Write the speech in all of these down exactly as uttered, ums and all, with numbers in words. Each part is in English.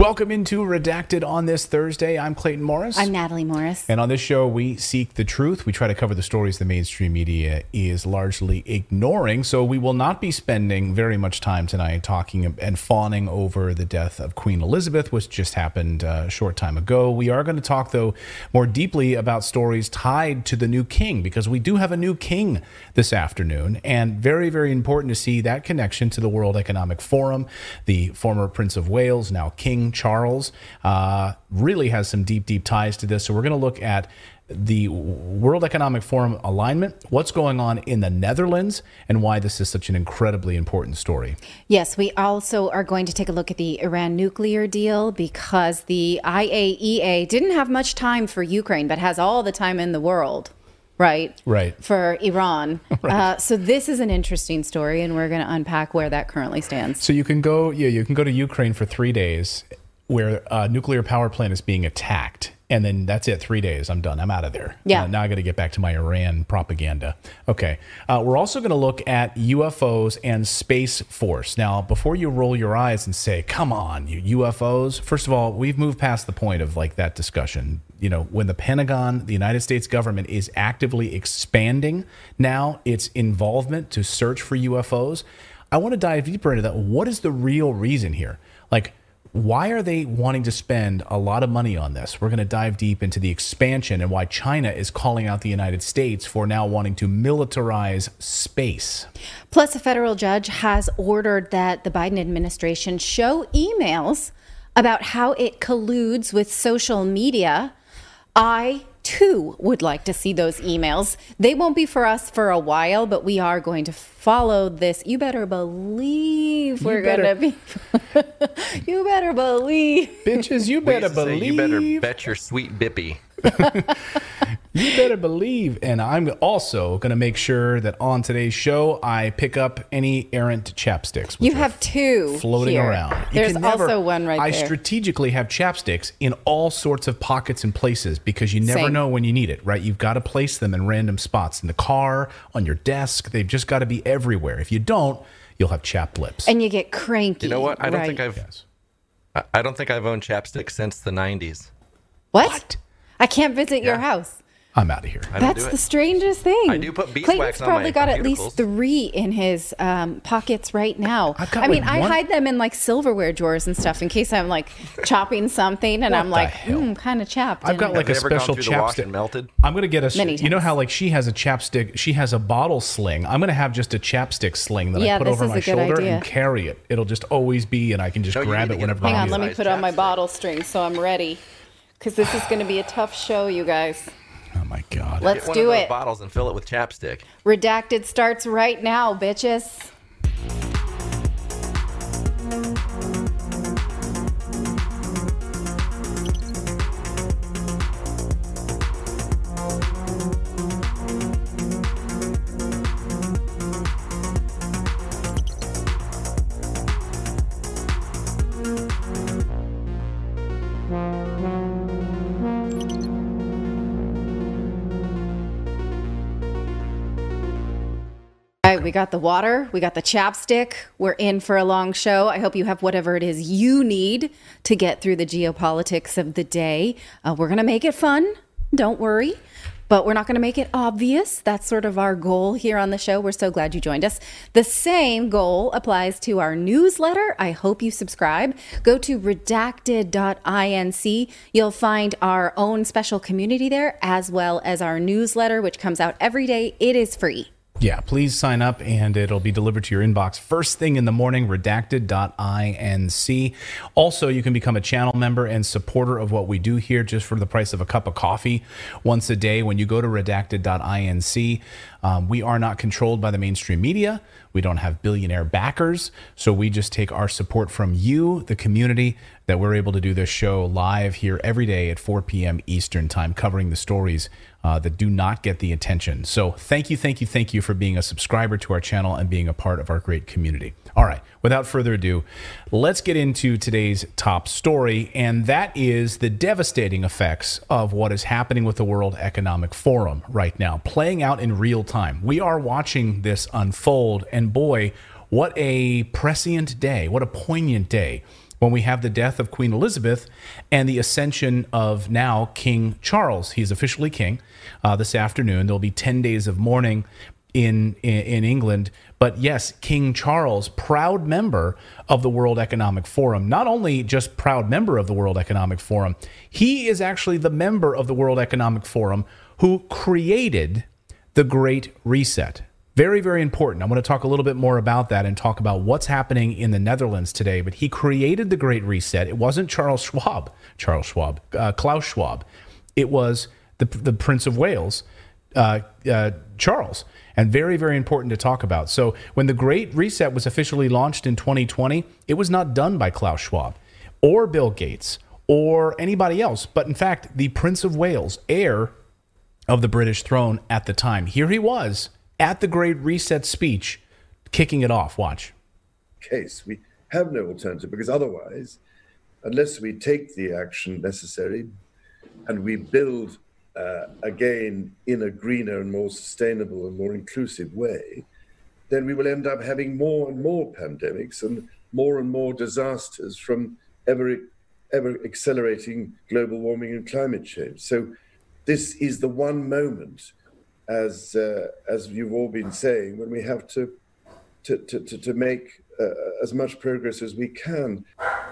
Welcome into Redacted on this Thursday. I'm Clayton Morris. I'm Natalie Morris. And on this show, we seek the truth. We try to cover the stories the mainstream media is largely ignoring. So we will not be spending very much time tonight talking and fawning over the death of Queen Elizabeth, which just happened a short time ago. We are going to talk, though, more deeply about stories tied to the new king, because we do have a new king this afternoon. And very, very important to see that connection to the World Economic Forum. The former Prince of Wales, now King Charles, uh, really has some deep, deep ties to this. So we're going to look at the World Economic Forum alignment, what's going on in the Netherlands, and why this is such an incredibly important story. Yes, we also are going to take a look at the Iran nuclear deal, because the I A E A didn't have much time for Ukraine, but has all the time in the world. Right. Right. For Iran. Right. Uh, so this is an interesting story, and we're going to unpack where that currently stands. So you can go, yeah, you can go to Ukraine for three days where a nuclear power plant is being attacked. And then that's it. Three days. I'm done. I'm out of there. Yeah. Uh, now I got to get back to my Iran propaganda. Okay. Uh, we're also going to look at U F Os and Space Force. Now, before you roll your eyes and say, come on, you U F Os. First of all, we've moved past the point of like that discussion. You know, when the Pentagon, the United States government, is actively expanding now its involvement to search for U F Os, I want to dive deeper into that. What is the real reason here? Like, why are they wanting to spend a lot of money on this? We're going to dive deep into the expansion and why China is calling out the United States for now wanting to militarize space. Plus, a federal judge has ordered that the Biden administration show emails about how it colludes with social media. I, too, would like to see those emails. They won't be for us for a while, but we are going to follow this. You better believe we're going to be. You better believe. Bitches, you better believe. Say, you better bet your sweet bippy. You better believe. And I'm also going to make sure that on today's show, I pick up any errant chapsticks. You have two floating here. around. You There's can never, also one right I there. I strategically have chapsticks in all sorts of pockets and places because you never Same. know when you need it, right? You've got to place them in random spots in the car, on your desk. They've just got to be everywhere. If you don't, you'll have chapped lips. And you get cranky. You know what? I don't right. think I've. Yes. I- I don't think I've owned chapstick since the nineties. What? What? I can't visit your Yeah. house. I'm out of here. I don't That's do the it. strangest thing. I do put Clayton's beeswax on my probably got at least cuticles. three in his um, pockets right now. I've got I mean, like I one- hide them in like silverware drawers and stuff in case I'm like chopping something and What I'm the like, hell? hmm, kind of chapped. I've in got it. like a Have they ever gone special through the wash chapstick. and melted? I'm going to get a, Many you know times. how like she has a chapstick, she has a bottle sling. I'm going to have just a chapstick sling that Yeah, I put this over is my a good shoulder idea. and carry it. It'll just always be, and I can just No, you grab need it to get a whenever Hang I on, need let it. me put on my chapstick. bottle string so I'm ready. Because this is going to be a tough show, you guys. Oh my God. Let's Get one do of those it. bottles and fill it with chapstick. Redacted starts right now, bitches. All right, we got the water, we got the chapstick. We're in for a long show. I hope you have whatever it is you need to get through the geopolitics of the day. Uh, we're going to make it fun. Don't worry. But we're not going to make it obvious. That's sort of our goal here on the show. We're so glad you joined us. The same goal applies to our newsletter. I hope you subscribe. Go to redacted dot inc. You'll find our own special community there, as well as our newsletter, which comes out every day. It is free. Yeah, please sign up and it'll be delivered to your inbox first thing in the morning, redacted dot inc. Also, you can become a channel member and supporter of what we do here just for the price of a cup of coffee once a day. When you go to redacted dot inc, um, we are not controlled by the mainstream media. We don't have billionaire backers. So we just take our support from you, the community, that we're able to do this show live here every day at four p.m. Eastern time, covering the stories uh, that do not get the attention. So thank you, thank you, thank you for being a subscriber to our channel and being a part of our great community. All right, without further ado, let's get into today's top story, and that is the devastating effects of what is happening with the World Economic Forum right now, playing out in real time. We are watching this unfold, and boy, what a prescient day, what a poignant day when we have the death of Queen Elizabeth and the ascension of now King Charles. He's officially king uh, this afternoon. There'll be ten days of mourning in, in in England. But yes, King Charles, proud member of the World Economic Forum. Not only just proud member of the World Economic Forum, he is actually the member of the World Economic Forum who created the Great Reset. Very, very important. I want to talk a little bit more about that and talk about what's happening in the Netherlands today. But he created the Great Reset. It wasn't Charles Schwab, Charles Schwab, uh, Klaus Schwab. It was the, the Prince of Wales, uh, uh, Charles. And very, very important to talk about. So when the Great Reset was officially launched in twenty twenty, it was not done by Klaus Schwab or Bill Gates or anybody else. But in fact, the Prince of Wales, heir of the British throne at the time, here he was at the Great Reset speech, kicking it off. Watch. Case we have no alternative, because otherwise, unless we take the action necessary and we build uh, again in a greener and more sustainable and more inclusive way, then we will end up having more and more pandemics and more and more disasters from ever ever accelerating global warming and climate change. So this is the one moment, as uh, as you've all been saying, when we have to to to, to, to make uh, as much progress as we can.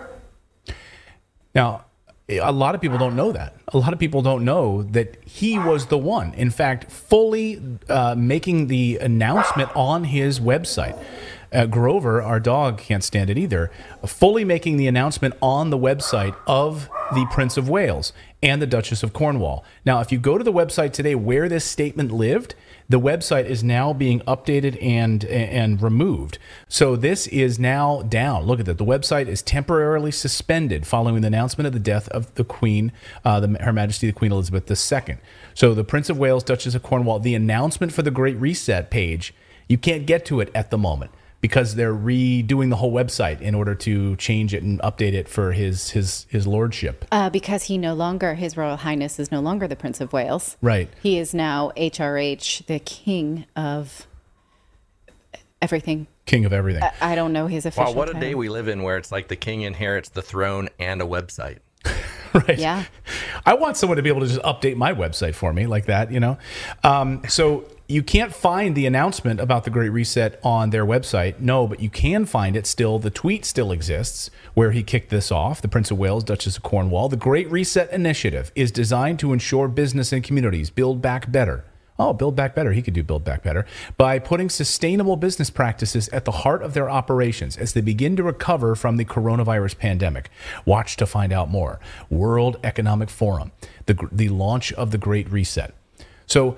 Now, a lot of people don't know that. A lot of people don't know that he was the one, in fact, fully uh, making the announcement on his website. Uh, Grover, our dog, can't stand it either, fully making the announcement on the website of the Prince of Wales and the Duchess of Cornwall. Now, if you go to the website today where this statement lived, the website is now being updated and and removed. So this is now down. Look at that. The website is temporarily suspended following the announcement of the death of the Queen, uh, the, Her Majesty the Queen Elizabeth the Second. So the Prince of Wales, Duchess of Cornwall, the announcement for the Great Reset page, you can't get to it at the moment, because they're redoing the whole website in order to change it and update it for his his his lordship. Uh, because he no longer, His Royal Highness is no longer the Prince of Wales. Right. He is now H R H, the King of everything. King of everything. I, I don't know his official Wow, what a title. day we live in where it's like the king inherits the throne and a website. Right. Yeah. I want someone to be able to just update my website for me like that, you know? Um, so you can't find the announcement about the Great Reset on their website. No, but you can find it still. The tweet still exists where he kicked this off. The Prince of Wales, Duchess of Cornwall. The Great Reset initiative is designed to ensure business and communities build back better. Oh, Build Back Better. He could do Build Back Better by putting sustainable business practices at the heart of their operations as they begin to recover from the coronavirus pandemic. Watch to find out more. World Economic Forum, the, the launch of the Great Reset. So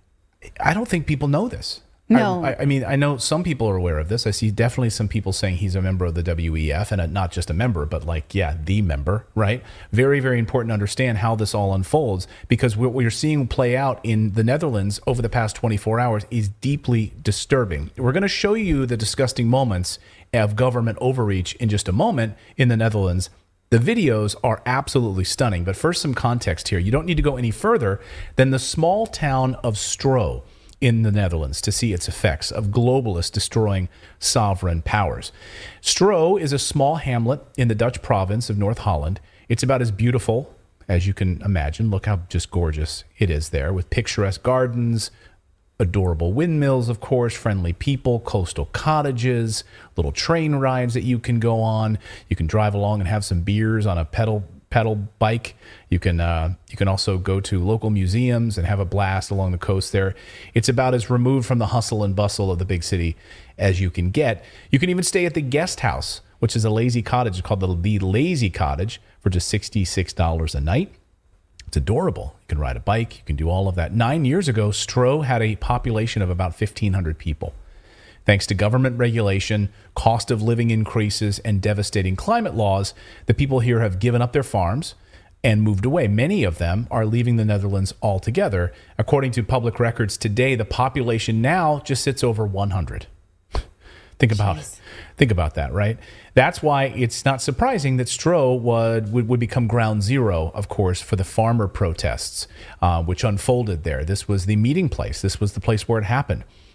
I don't think people know this. No. I, I mean, I know some people are aware of this. I see definitely some people saying he's a member of the W E F, and a, not just a member, but like, yeah, the member, right? Very, very important to understand how this all unfolds, because what we're seeing play out in the Netherlands over the past twenty-four hours is deeply disturbing. We're going to show you the disgusting moments of government overreach in just a moment in the Netherlands. The videos are absolutely stunning, but first some context here. You don't need to go any further than the small town of Stro in the Netherlands to see its effects of globalists destroying sovereign powers. Stro is a small hamlet in the Dutch province of North Holland. It's about as beautiful as you can imagine. Look how just gorgeous it is there, with picturesque gardens, adorable windmills, of course, friendly people, coastal cottages, little train rides that you can go on. You can drive along and have some beers on a pedal pedal bike. You can uh, you can also go to local museums and have a blast along the coast there. It's about as removed from the hustle and bustle of the big city as you can get. You can even stay at the guest house, which is a lazy cottage called the, the Lazy Cottage, for just sixty-six dollars a night. It's adorable. You can ride a bike. You can do all of that. Nine years ago, Stro had a population of about fifteen hundred people. Thanks to government regulation, cost of living increases, and devastating climate laws, the people here have given up their farms and moved away. Many of them are leaving the Netherlands altogether. According to public records today, the population now just sits over one hundred. Think about it. Think about that, right? That's why it's not surprising that Stro would, would, would become ground zero, of course, for the farmer protests, uh, which unfolded there. This was the meeting place. This was the place where it happened.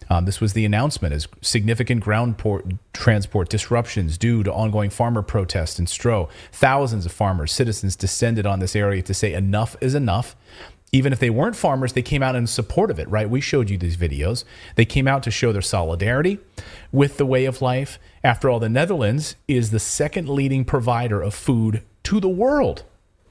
Um, this was the announcement as significant ground port, transport disruptions due to ongoing farmer protests in Stroh. Thousands of farmers, citizens descended on this area to say enough is enough. Even if they weren't farmers, they came out in support of it, right? We showed you these videos. They came out to show their solidarity with the way of life. After all, the Netherlands is the second leading provider of food to the world.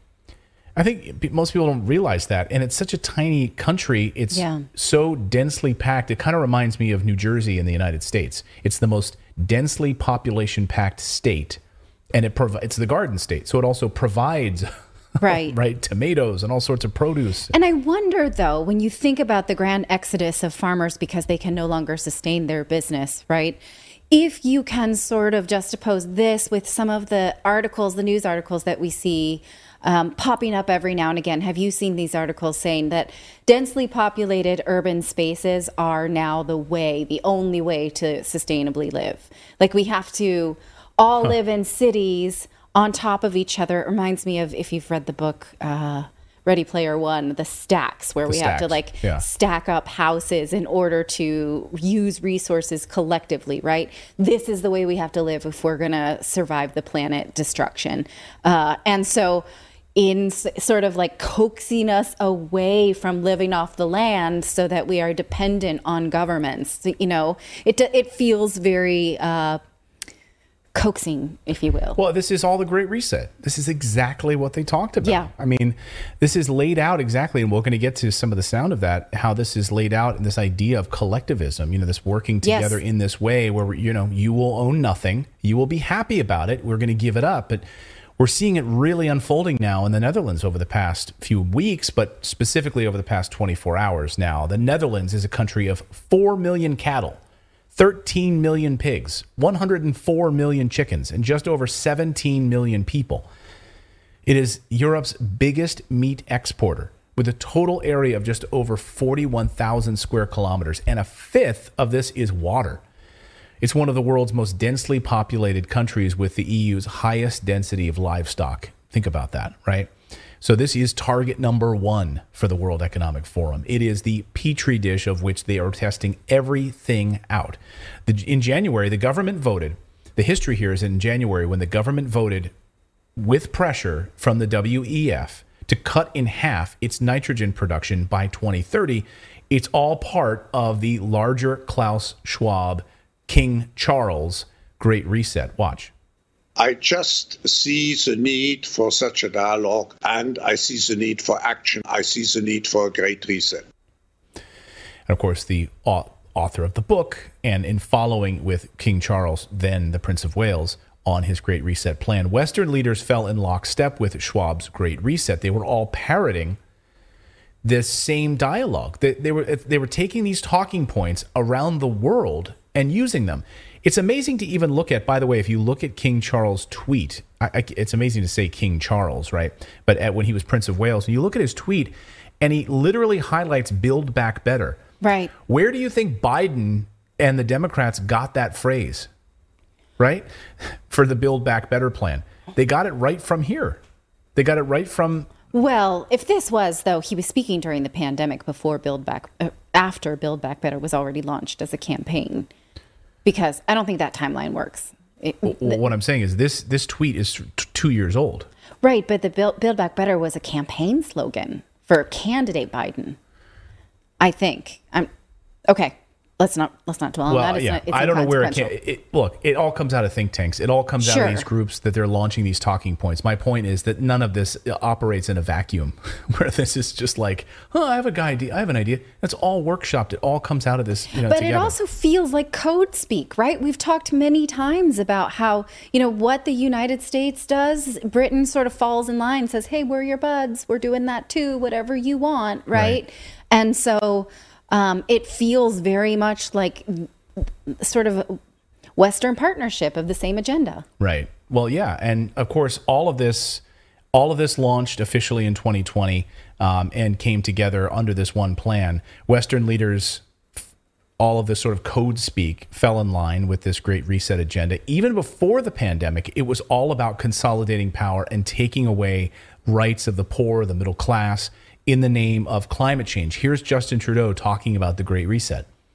I think most people don't realize that. And it's such a tiny country. It's yeah. so densely packed. It kind of reminds me of New Jersey in the United States. It's the most densely population-packed state. And it prov- it's the garden state. So it also provides... Right. right. Tomatoes and all sorts of produce. And I wonder, though, when you think about the grand exodus of farmers because they can no longer sustain their business, right? If you can sort of juxtapose this with some of the articles, the news articles that we see um, popping up every now and again. Have you seen these articles saying that densely populated urban spaces are now the way, the only way to sustainably live? Like we have to all huh. live in cities on top of each other. It reminds me of, if you've read the book uh, Ready Player One, the stacks, where the we stacks. have to like yeah. stack up houses in order to use resources collectively, right? This is the way we have to live if we're going to survive the planet destruction. Uh, and so in s- sort of like coaxing us away from living off the land so that we are dependent on governments, you know, it, it feels very... Uh, coaxing, if you will. Well, this is all the Great Reset. This is exactly what they talked about. Yeah. I mean, this is laid out exactly, and we're going to get to some of the sound of that, how this is laid out in this idea of collectivism, you know, this working together yes. in this way where, you know, you will own nothing. You will be happy about it. We're going to give it up. But we're seeing it really unfolding now in the Netherlands over the past few weeks, but specifically over the past twenty-four hours now. The Netherlands is a country of four million cattle, thirteen million pigs, one hundred four million chickens, and just over seventeen million people. It is Europe's biggest meat exporter with a total area of just over forty-one thousand square kilometers, and a fifth of this is water. It's one of the world's most densely populated countries with the E U's highest density of livestock. Think about that, right? So this is target number one for the World Economic Forum. It is the petri dish of which they are testing everything out. The, in January, the government voted. The history here is in January when the government voted with pressure from the W E F to cut in half its nitrogen production by twenty thirty. It's all part of the larger Klaus Schwab, King Charles Great Reset. Watch. I just see the need for such a dialogue, and I see the need for action. I see the need for a great reset. And of course, the author of the book, and in following with King Charles, then the Prince of Wales, on his Great Reset plan, Western leaders fell in lockstep with Schwab's Great Reset. They were all parroting this same dialogue. They, they were they were taking these talking points around the world and using them. It's amazing to even look at, by the way, if you look at King Charles' tweet, I, I, it's amazing to say King Charles, right? But at, when he was Prince of Wales, and you look at his tweet, and he literally highlights Build Back Better. Right. Where do you think Biden and the Democrats got that phrase, right? For the Build Back Better plan. They got it right from here. They got it right from... Well, if this was, though, he was speaking during the pandemic before Build Back, uh, after Build Back Better was already launched as a campaign. Because I don't think that timeline works. It, well, th- what I'm saying is this this tweet is t- two years old. Right, but the Build, Build Back Better was a campaign slogan for candidate Biden. I think. I'm okay. Let's not let's not dwell well, on that. It's yeah, not, it's I don't know where it can. It, look, it all comes out of think tanks. It all comes sure. out of these groups that they're launching these talking points. My point is that none of this operates in a vacuum, where this is just like, oh, I have a guy idea. I have an idea. It's all workshopped. It all comes out of this. You know, but together. It also feels like code speak, right? We've talked many times about how, you know, what the United States does. Britain sort of falls in line, says, "Hey, we're your buds. We're doing that too. Whatever you want," right? right. And so. Um, it feels very much like sort of Western partnership of the same agenda. Right. Well, yeah. And of course, all of this, all of this launched officially in twenty twenty um, and came together under this one plan. Western leaders, all of this sort of code speak fell in line with this Great Reset agenda. Even before the pandemic, it was all about consolidating power and taking away rights of the poor, the middle class, in the name of climate change. Here's Justin Trudeau talking about the Great Reset.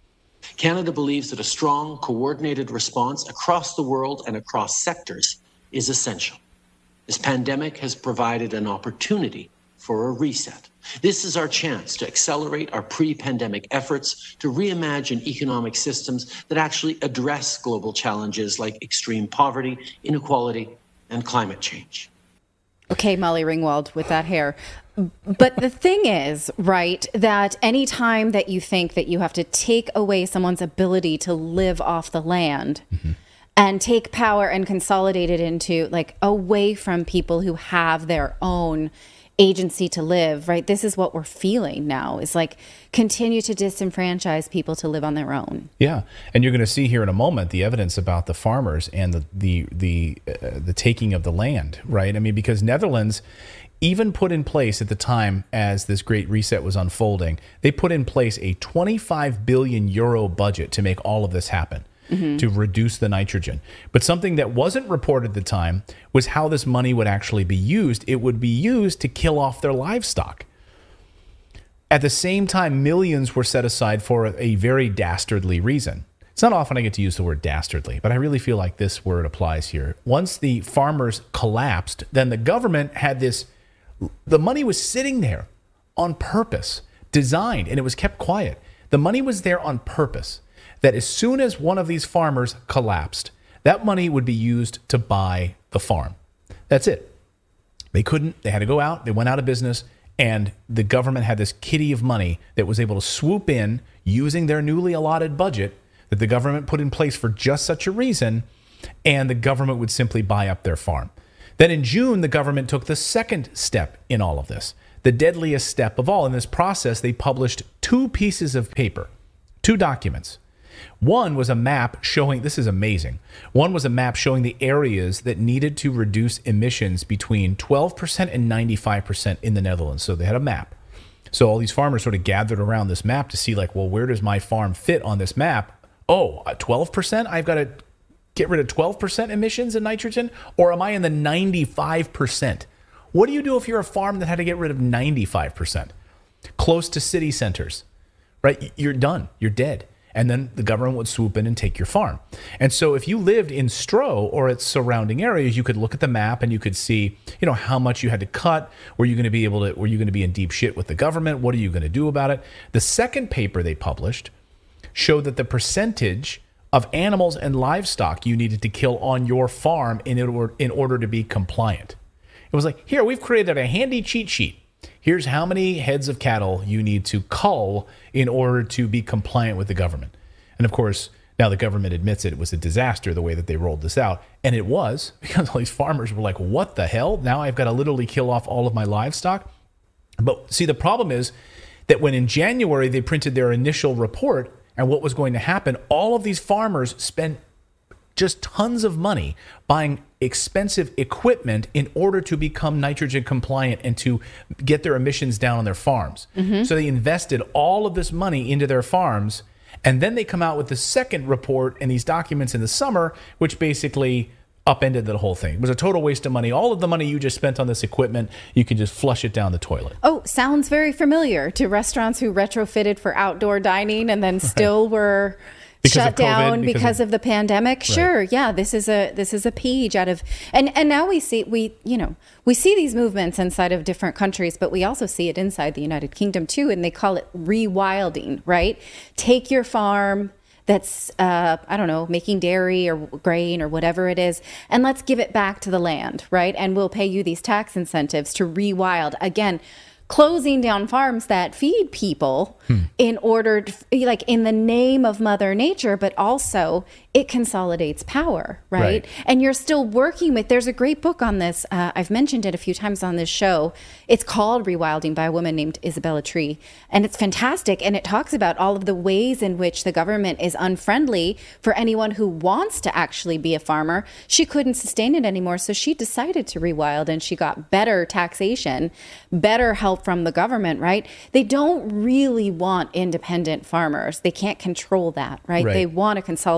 Canada believes that a strong, coordinated response across the world and across sectors is essential. This pandemic has provided an opportunity for a reset. This is our chance to accelerate our pre-pandemic efforts to reimagine economic systems that actually address global challenges like extreme poverty, inequality, and climate change. Okay, Molly Ringwald with that hair. But the thing is, right, that any time that you think that you have to take away someone's ability to live off the land mm-hmm. and take power and consolidate it into, like, away from people who have their own agency to live, right? This is what we're feeling now, is like continue to disenfranchise people to live on their own. Yeah, and you're going to see here in a moment the evidence about the farmers and the the the uh, the taking of the land, right? I mean, because Netherlands even put in place at the time as this great reset was unfolding, they put in place a twenty-five billion euro budget to make all of this happen. Mm-hmm. To reduce the nitrogen. But something that wasn't reported at the time was how this money would actually be used. It would be used to kill off their livestock. At the same time, millions were set aside for a, a very dastardly reason. It's not often I get to use the word dastardly, but I really feel like this word applies here. Once the farmers collapsed, then the government had this, the money was sitting there on purpose, designed, and it was kept quiet. The money was there on purpose. That as soon as one of these farmers collapsed, that money would be used to buy the farm. That's it. They couldn't, they had to go out, they went out of business, and the government had this kitty of money that was able to swoop in using their newly allotted budget that the government put in place for just such a reason, and the government would simply buy up their farm. Then in June, the government took the second step in all of this, the deadliest step of all. In this process, they published two pieces of paper, two documents. One was a map showing, this is amazing. One was a map showing the areas that needed to reduce emissions between twelve percent and ninety-five percent in the Netherlands. So they had a map. So all these farmers sort of gathered around this map to see, like, well, where does my farm fit on this map? Oh, twelve percent? I've got to get rid of twelve percent emissions in nitrogen? Or am I in the ninety-five percent? What do you do if you're a farm that had to get rid of ninety-five percent? Close to city centers, right? You're done. You're dead. And then the government would swoop in and take your farm. And so if you lived in Stroh or its surrounding areas, you could look at the map and you could see, you know, how much you had to cut. Were you going to be able to, were you going to be in deep shit with the government? What are you going to do about it? The second paper they published showed that the percentage of animals and livestock you needed to kill on your farm in order, in order to be compliant. It was like, here, we've created a handy cheat sheet. Here's how many heads of cattle you need to cull in order to be compliant with the government. And of course, now the government admits it, it was a disaster the way that they rolled this out. And it was, because all these farmers were like, what the hell? Now I've got to literally kill off all of my livestock. But see, the problem is that when in January they printed their initial report and what was going to happen, all of these farmers spent just tons of money buying expensive equipment in order to become nitrogen compliant and to get their emissions down on their farms. Mm-hmm. So they invested all of this money into their farms, and then they come out with the second report and these documents in the summer, which basically upended the whole thing. It was a total waste of money. All of the money you just spent on this equipment, you can just flush it down the toilet. Oh, sounds very familiar to restaurants who retrofitted for outdoor dining and then still right. were... Because shut down because, because of, of the pandemic. Right. Sure. Yeah. This is a, this is a page out of, and, and now we see, we, you know, we see these movements inside of different countries, but we also see it inside the United Kingdom too. And they call it rewilding, right? Take your farm that's, uh, I don't know, making dairy or grain or whatever it is, and let's give it back to the land, right? And we'll pay you these tax incentives to rewild. Again, closing down farms that feed people hmm. in order to, like, in the name of Mother Nature, but also it consolidates power, right? right? And you're still working with, there's a great book on this. Uh, I've mentioned it a few times on this show. It's called Rewilding by a woman named Isabella Tree. And it's fantastic. And it talks about all of the ways in which the government is unfriendly for anyone who wants to actually be a farmer. She couldn't sustain it anymore. So she decided to rewild, and she got better taxation, better help from the government, right? They don't really want independent farmers. They can't control that, right? right. They want a consolidation of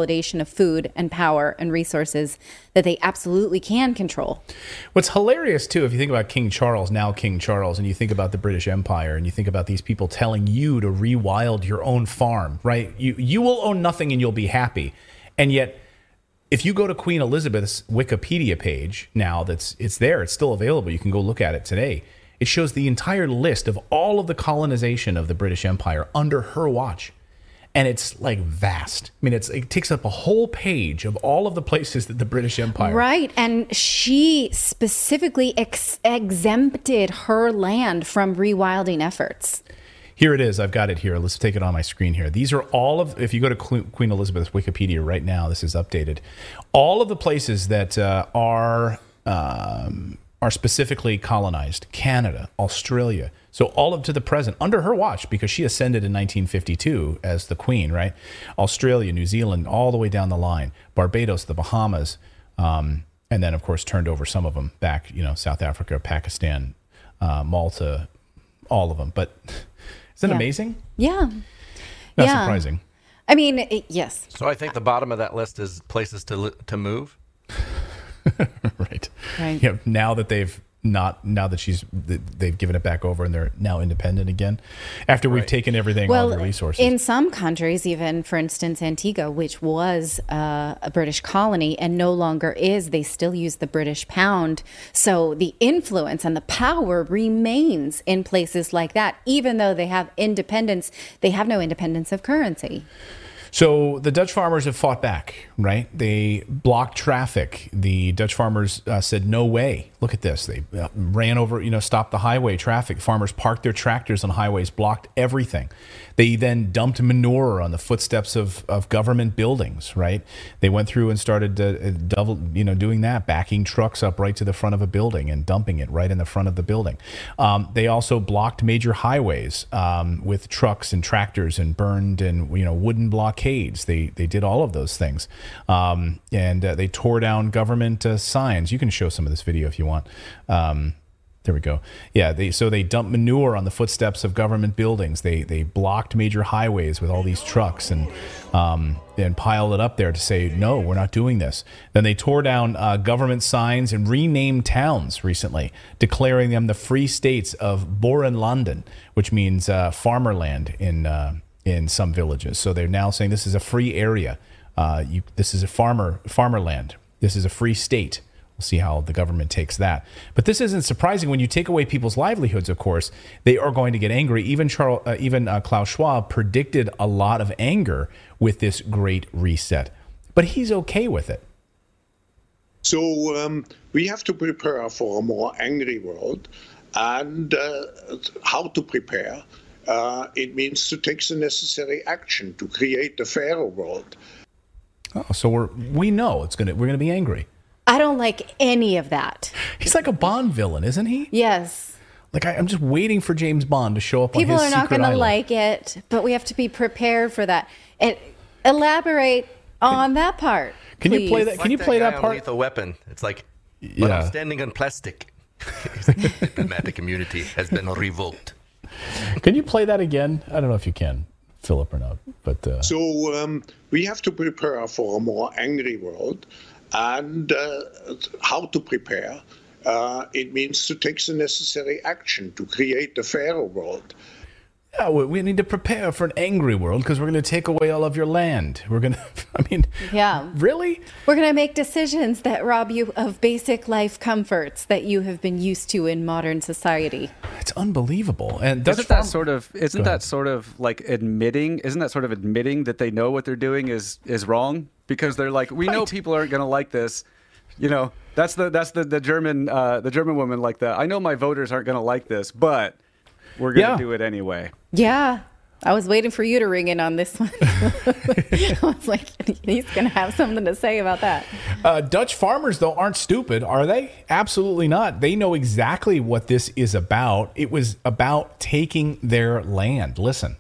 of food and power and resources that they absolutely can control. What's hilarious, too, if you think about King Charles, now King Charles, and you think about the British Empire, and you think about these people telling you to rewild your own farm, right? You, you will own nothing and you'll be happy. And yet, if you go to Queen Elizabeth's Wikipedia page now, that's it's there, it's still available, you can go look at it today. It shows the entire list of all of the colonization of the British Empire under her watch. And it's like vast. I mean, it's, it takes up a whole page of all of the places that the British Empire. Right. And she specifically ex- exempted her land from rewilding efforts. Here it is. I've got it here. Let's take it on my screen here. These are all of, if you go to Queen Elizabeth's Wikipedia right now, this is updated. All of the places that uh, are um, are specifically colonized. Canada, Australia. So all up to the present, under her watch, because she ascended in nineteen fifty-two as the queen, right? Australia, New Zealand, all the way down the line. Barbados, the Bahamas, um, and then, of course, turned over some of them back, you know, South Africa, Pakistan, uh, Malta, all of them. But isn't it yeah. amazing? Yeah. Not yeah. surprising. I mean, it, yes. So I think the bottom of that list is places to li- to move. right. Right. Yeah. Now that they've not, now that she's, they've given it back over and they're now independent again. After we've Right. taken everything, Well, all the resources. in some countries, even for instance, Antigua, which was uh, a British colony and no longer is, they still use the British pound. So the influence and the power remains in places like that. Even though they have independence, they have no independence of currency. So the Dutch farmers have fought back, right? They blocked traffic. The Dutch farmers uh, said, no way. Look at this. They uh, ran over, you know, stopped the highway traffic. Farmers parked their tractors on highways, blocked everything. They then dumped manure on the footsteps of, of government buildings, right? They went through and started uh, double, you know, doing that, backing trucks up right to the front of a building and dumping it right in the front of the building. Um, they also blocked major highways um, with trucks and tractors and burned and, you know, wooden blockades. They they did all of those things. Um, and uh, they tore down government uh, signs. You can show some of this video if you want. Um, There we go. Yeah, they so they dumped manure on the footsteps of government buildings. They they blocked major highways with all these trucks and um, and piled it up there to say, no, we're not doing this. Then they tore down uh, government signs and renamed towns recently, declaring them the Free States of Boerenlanden, which means uh, farmerland in uh, in some villages. So they're now saying this is a free area. Uh, you, this is a farmer farmerland. This is a free state. We'll see how the government takes that. But this isn't surprising. When you take away people's livelihoods, of course, they are going to get angry. Even Charles, uh, even uh, Klaus Schwab predicted a lot of anger with this great reset. But he's okay with it. So um, we have to prepare for a more angry world. And uh, how to prepare? Uh, it means to take the necessary action to create a fairer world. Oh, so we're we know it's gonna we're gonna be angry. I don't like any of that. He's like a Bond villain, isn't he? Yes. Like I, I'm just waiting for James Bond to show up People on his are not secret going to island. like it, but we have to be prepared for that. And elaborate on that part. Can you please. play that? It's Can you like play guy that on part? Lethal Weapon. It's like, but Yeah. I'm standing on plastic. He's like, the diplomatic immunity has been revoked. Can you play that again? I don't know if you can, Philip, or not. But uh... So um, we have to prepare for a more angry world. And uh, how to prepare? Uh, it means to take the necessary action to create a fairer world. Yeah, we we need to prepare for an angry world because we're going to take away all of your land. We're going to, I mean, Yeah. really? We're going to make decisions that rob you of basic life comforts that you have been used to in modern society. It's unbelievable. And Dutch Isn't that farm- sort of isn't Go ahead. that sort of like admitting isn't that sort of admitting that they know what they're doing is is wrong? Because they're like, we know Right. people aren't gonna like this. You know, that's the that's the, the German uh, the German woman like that. I know my voters aren't gonna like this, but we're gonna Yeah. do it anyway. Yeah. I was waiting for you to ring in on this one. I was like, he's going to have something to say about that. Uh, Dutch farmers, though, aren't stupid, are they? Absolutely not. They know exactly what this is about. It was about taking their land. Listen.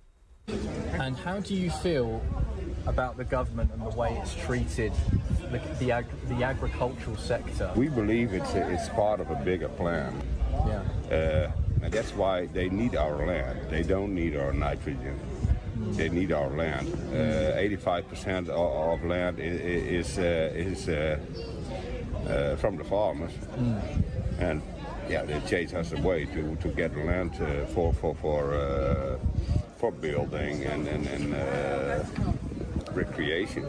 And how do you feel about the government and the way it's treated the the, ag- the agricultural sector? We believe it's a, it's part of a bigger plan. Yeah. Uh, and that's why they need our land. They don't need our nitrogen. They need our land. Uh, eighty-five percent of, of land is is, uh, is uh, uh, from the farmers, mm. and yeah, they chase us away to, to get land uh, for for for uh, for building and and, and uh, recreation.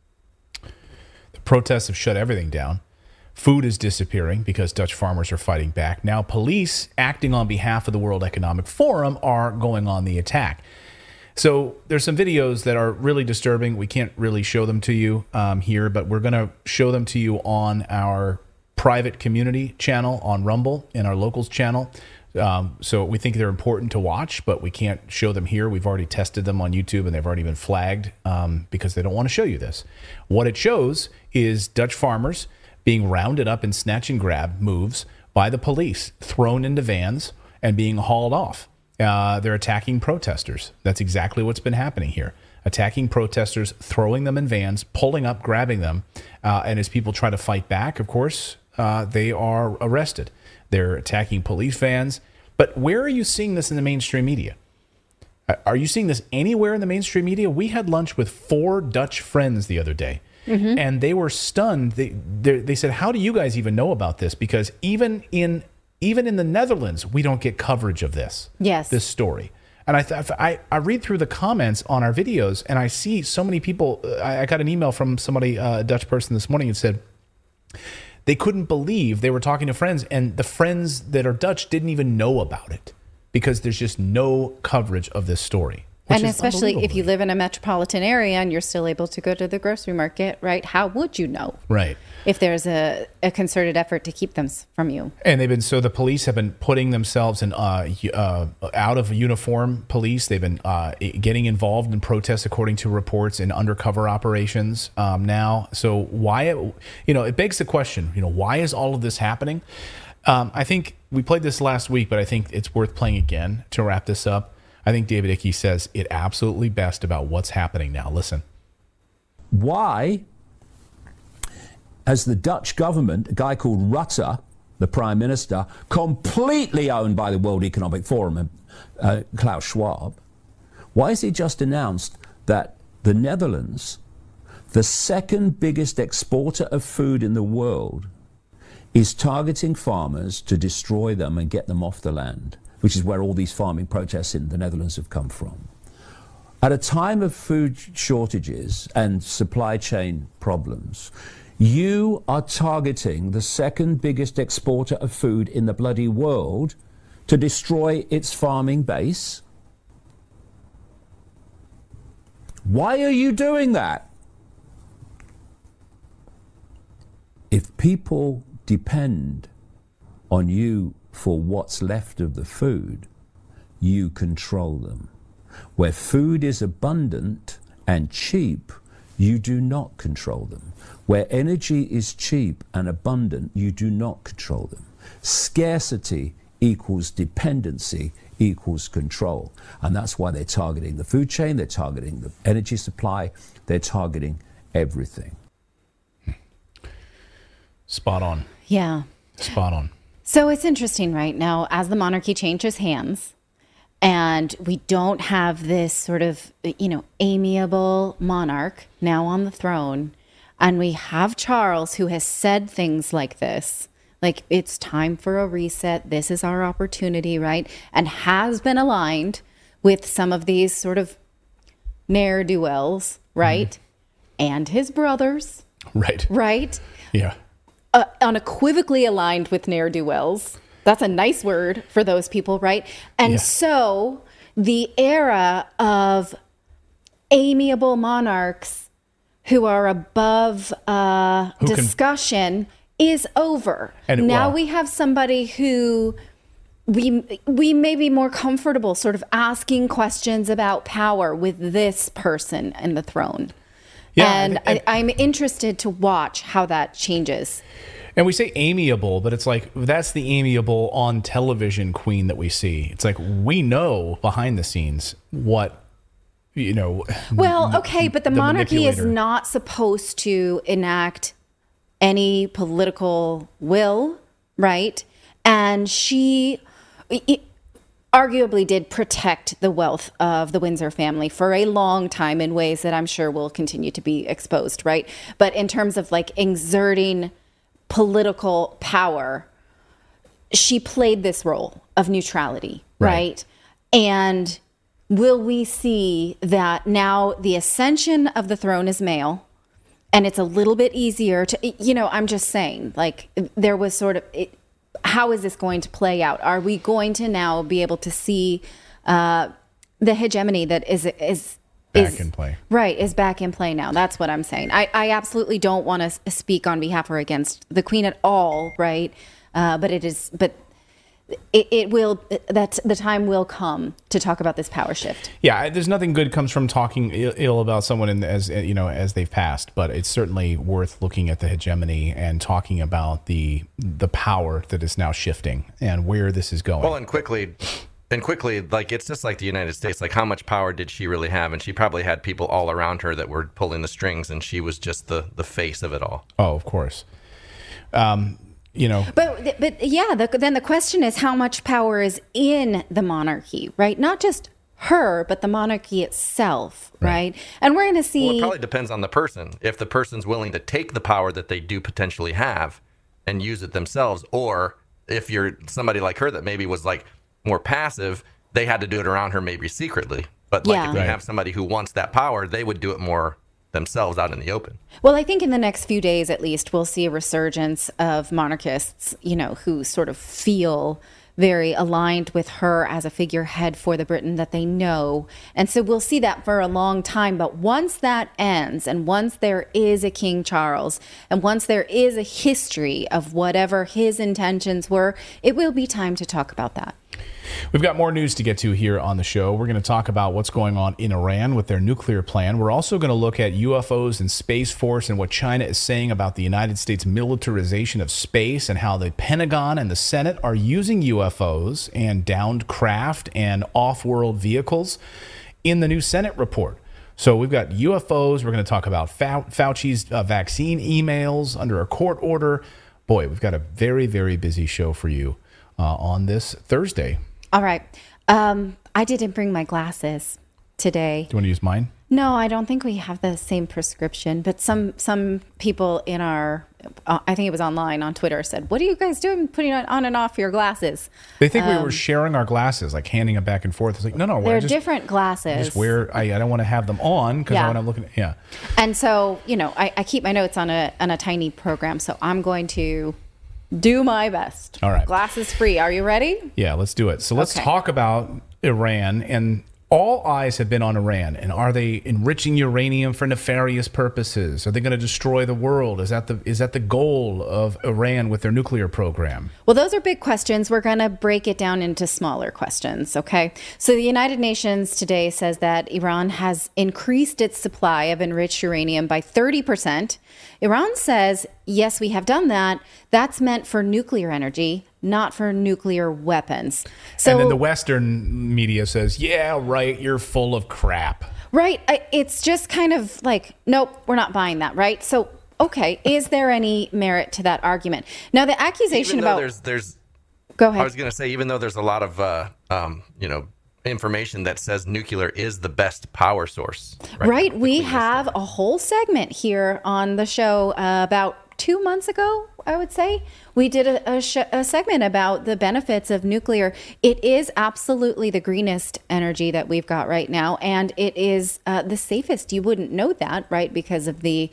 The protests have shut everything down. Food is disappearing because Dutch farmers are fighting back. Now, police acting on behalf of the World Economic Forum are going on the attack. So there's some videos that are really disturbing. We can't really show them to you um, here, but we're going to show them to you on our private community channel on Rumble and our locals channel. Um, so we think they're important to watch, but we can't show them here. We've already tested them on YouTube and they've already been flagged um, because they don't want to show you this. What it shows is Dutch farmers being rounded up in snatch and grab moves by the police, thrown into vans and being hauled off. Uh, they're attacking protesters. That's exactly what's been happening here. Attacking protesters, throwing them in vans, pulling up, grabbing them. Uh, and as people try to fight back, of course, uh, they are arrested. They're attacking police vans. But where are you seeing this in the mainstream media? Are you seeing this anywhere in the mainstream media? We had lunch with four Dutch friends the other day, mm-hmm. and they were stunned. They, they, they said, how do you guys even know about this? Because even in even in the Netherlands, we don't get coverage of this, yes. this story. And I, th- I I read through the comments on our videos, and I see so many people. I, I got an email from somebody, uh, a Dutch person this morning, and said they couldn't believe they were talking to friends, and the friends that are Dutch didn't even know about it because there's just no coverage of this story. And especially if you live in a metropolitan area and you're still able to go to the grocery market, right? How would you know? Right. If there's a, a concerted effort to keep them from you. And they've been, so the police have been putting themselves in uh, uh, out of uniform police. They've been uh, getting involved in protests, according to reports, in undercover operations um, now. So why, you know, it begs the question, you know, why is all of this happening? Um, I think we played this last week, but I think it's worth playing again to wrap this up. I think David Icke says it absolutely best about what's happening now. Listen. Why, as the Dutch government, a guy called Rutte, the prime minister, completely owned by the World Economic Forum and uh, Klaus Schwab, why has he just announced that the Netherlands, the second biggest exporter of food in the world, is targeting farmers to destroy them and get them off the land, which is where all these farming protests in the Netherlands have come from. At a time of food shortages and supply chain problems, you are targeting the second biggest exporter of food in the bloody world to destroy its farming base? Why are you doing that? If people depend on you for what's left of the food, you control them. Where food is abundant and cheap, you do not control them. Where energy is cheap and abundant, you do not control them. Scarcity equals dependency equals control. And that's why they're targeting the food chain, they're targeting the energy supply, they're targeting everything. Spot on. Yeah. Spot on. So it's interesting right now as the monarchy changes hands and we don't have this sort of, you know, amiable monarch now on the throne. And we have Charles who has said things like this, like it's time for a reset. This is our opportunity, right? And has been aligned with some of these sort of ne'er-do-wells, right? Mm-hmm. And his brothers. Right. Right. Yeah. Uh, unequivocally aligned with ne'er-do-wells. That's a nice word for those people, right? And yeah. So the era of amiable monarchs who are above uh, who discussion can... is over. And now well, we have somebody who we we may be more comfortable sort of asking questions about power with this person in the throne. Yeah, and I, I, I'm interested to watch how that changes. And we say amiable, but it's like, that's the amiable on television queen that we see. It's like, we know behind the scenes what, you know. Well, okay, but the, the monarchy is not supposed to enact any political will, right? And she, it, arguably did protect the wealth of the Windsor family for a long time in ways that I'm sure will continue to be exposed, right? But in terms of like exerting political power, she played this role of neutrality, right? right? And will we see that now the ascension of the throne is male, and it's a little bit easier to, you know, I'm just saying, like, there was sort of, it, how is this going to play out? Are we going to now be able to see uh, the hegemony that is is back is, in play? Right, is back in play now. That's what I'm saying. I, I absolutely don't want to speak on behalf or against the Queen at all, right? Uh, but it is, but it, it will. That the time will come to talk about this power shift. Yeah, there's nothing good comes from talking ill about someone in, as you know as they've passed, but it's certainly worth looking at the hegemony and talking about the the power that is now shifting and where this is going. Well, and quickly, and quickly, like it's just like the United States. Like, how much power did she really have? And she probably had people all around her that were pulling the strings, and she was just the the face of it all. Oh, of course. Um, You know, but but yeah, the, then the question is how much power is in the monarchy, right? Not just her, but the monarchy itself, right? right? And we're going to see. Well, it probably depends on the person. If the person's willing to take the power that they do potentially have and use it themselves, or if you're somebody like her that maybe was like more passive, they had to do it around her maybe secretly. But like yeah. if you right. have somebody who wants that power, they would do it more themselves out in the open. Well, I think in the next few days, at least, we'll see a resurgence of monarchists, you know, who sort of feel very aligned with her as a figurehead for the Britain that they know. And so we'll see that for a long time. But once that ends, and once there is a King Charles, and once there is a history of whatever his intentions were, it will be time to talk about that. We've got more news to get to here on the show. We're going to talk about what's going on in Iran with their nuclear plan. We're also going to look at U F Os and Space Force and what China is saying about the United States militarization of space and how the Pentagon and the Senate are using U F Os and downed craft and off-world vehicles in the new Senate report. So we've got U F Os. We're going to talk about Fauci's uh, vaccine emails under a court order. Boy, we've got a very, very busy show for you uh, on this Thursday. All right. Um, I didn't bring my glasses today. Do you want to use mine? No, I don't think we have the same prescription. But some some people in our, uh, I think it was online on Twitter, said, "What are you guys doing putting on and off your glasses?" They think um, we were sharing our glasses, like handing them back and forth. It's like, no, no. They're I just, different glasses. I just wear, I, I don't want to have them on because Yeah. when I'm looking at, yeah. And so, you know, I, I keep my notes on a on a tiny program. So I'm going to do my best. All right. Glasses free. Are you ready? Yeah, let's do it. So let's Okay. talk about Iran, and all eyes have been on Iran. And are they enriching uranium for nefarious purposes? Are they going to destroy the world? Is that the is that the goal of Iran with their nuclear program? Well, those are big questions. We're going to break it down into smaller questions, okay? So the United Nations today says that Iran has increased its supply of enriched uranium by thirty percent. Iran says, yes, we have done that. That's meant for nuclear energy, not for nuclear weapons. So, and then the Western media says, yeah, right, you're full of crap. Right. I- It's just kind of like, nope, we're not buying that, right? So, okay, is there any merit to that argument? Now, the accusation Even though about... there's there's Go ahead. I was going to say, even though there's a lot of uh, um, you know information that says nuclear is the best power source. Right. right now, We have a whole segment here on the show uh, about two months ago, I would say. We did a, a, sh- a segment about the benefits of nuclear. It is absolutely the greenest energy that we've got right now, and it is uh, the safest. You wouldn't know that, right, because of the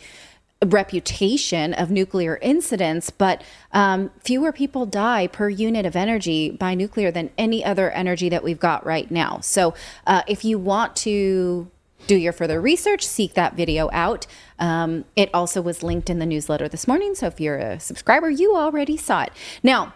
reputation of nuclear incidents, but um, fewer people die per unit of energy by nuclear than any other energy that we've got right now. So uh, if you want to do your further research, seek that video out. Um, it also was linked in the newsletter this morning, so if you're a subscriber, you already saw it. Now,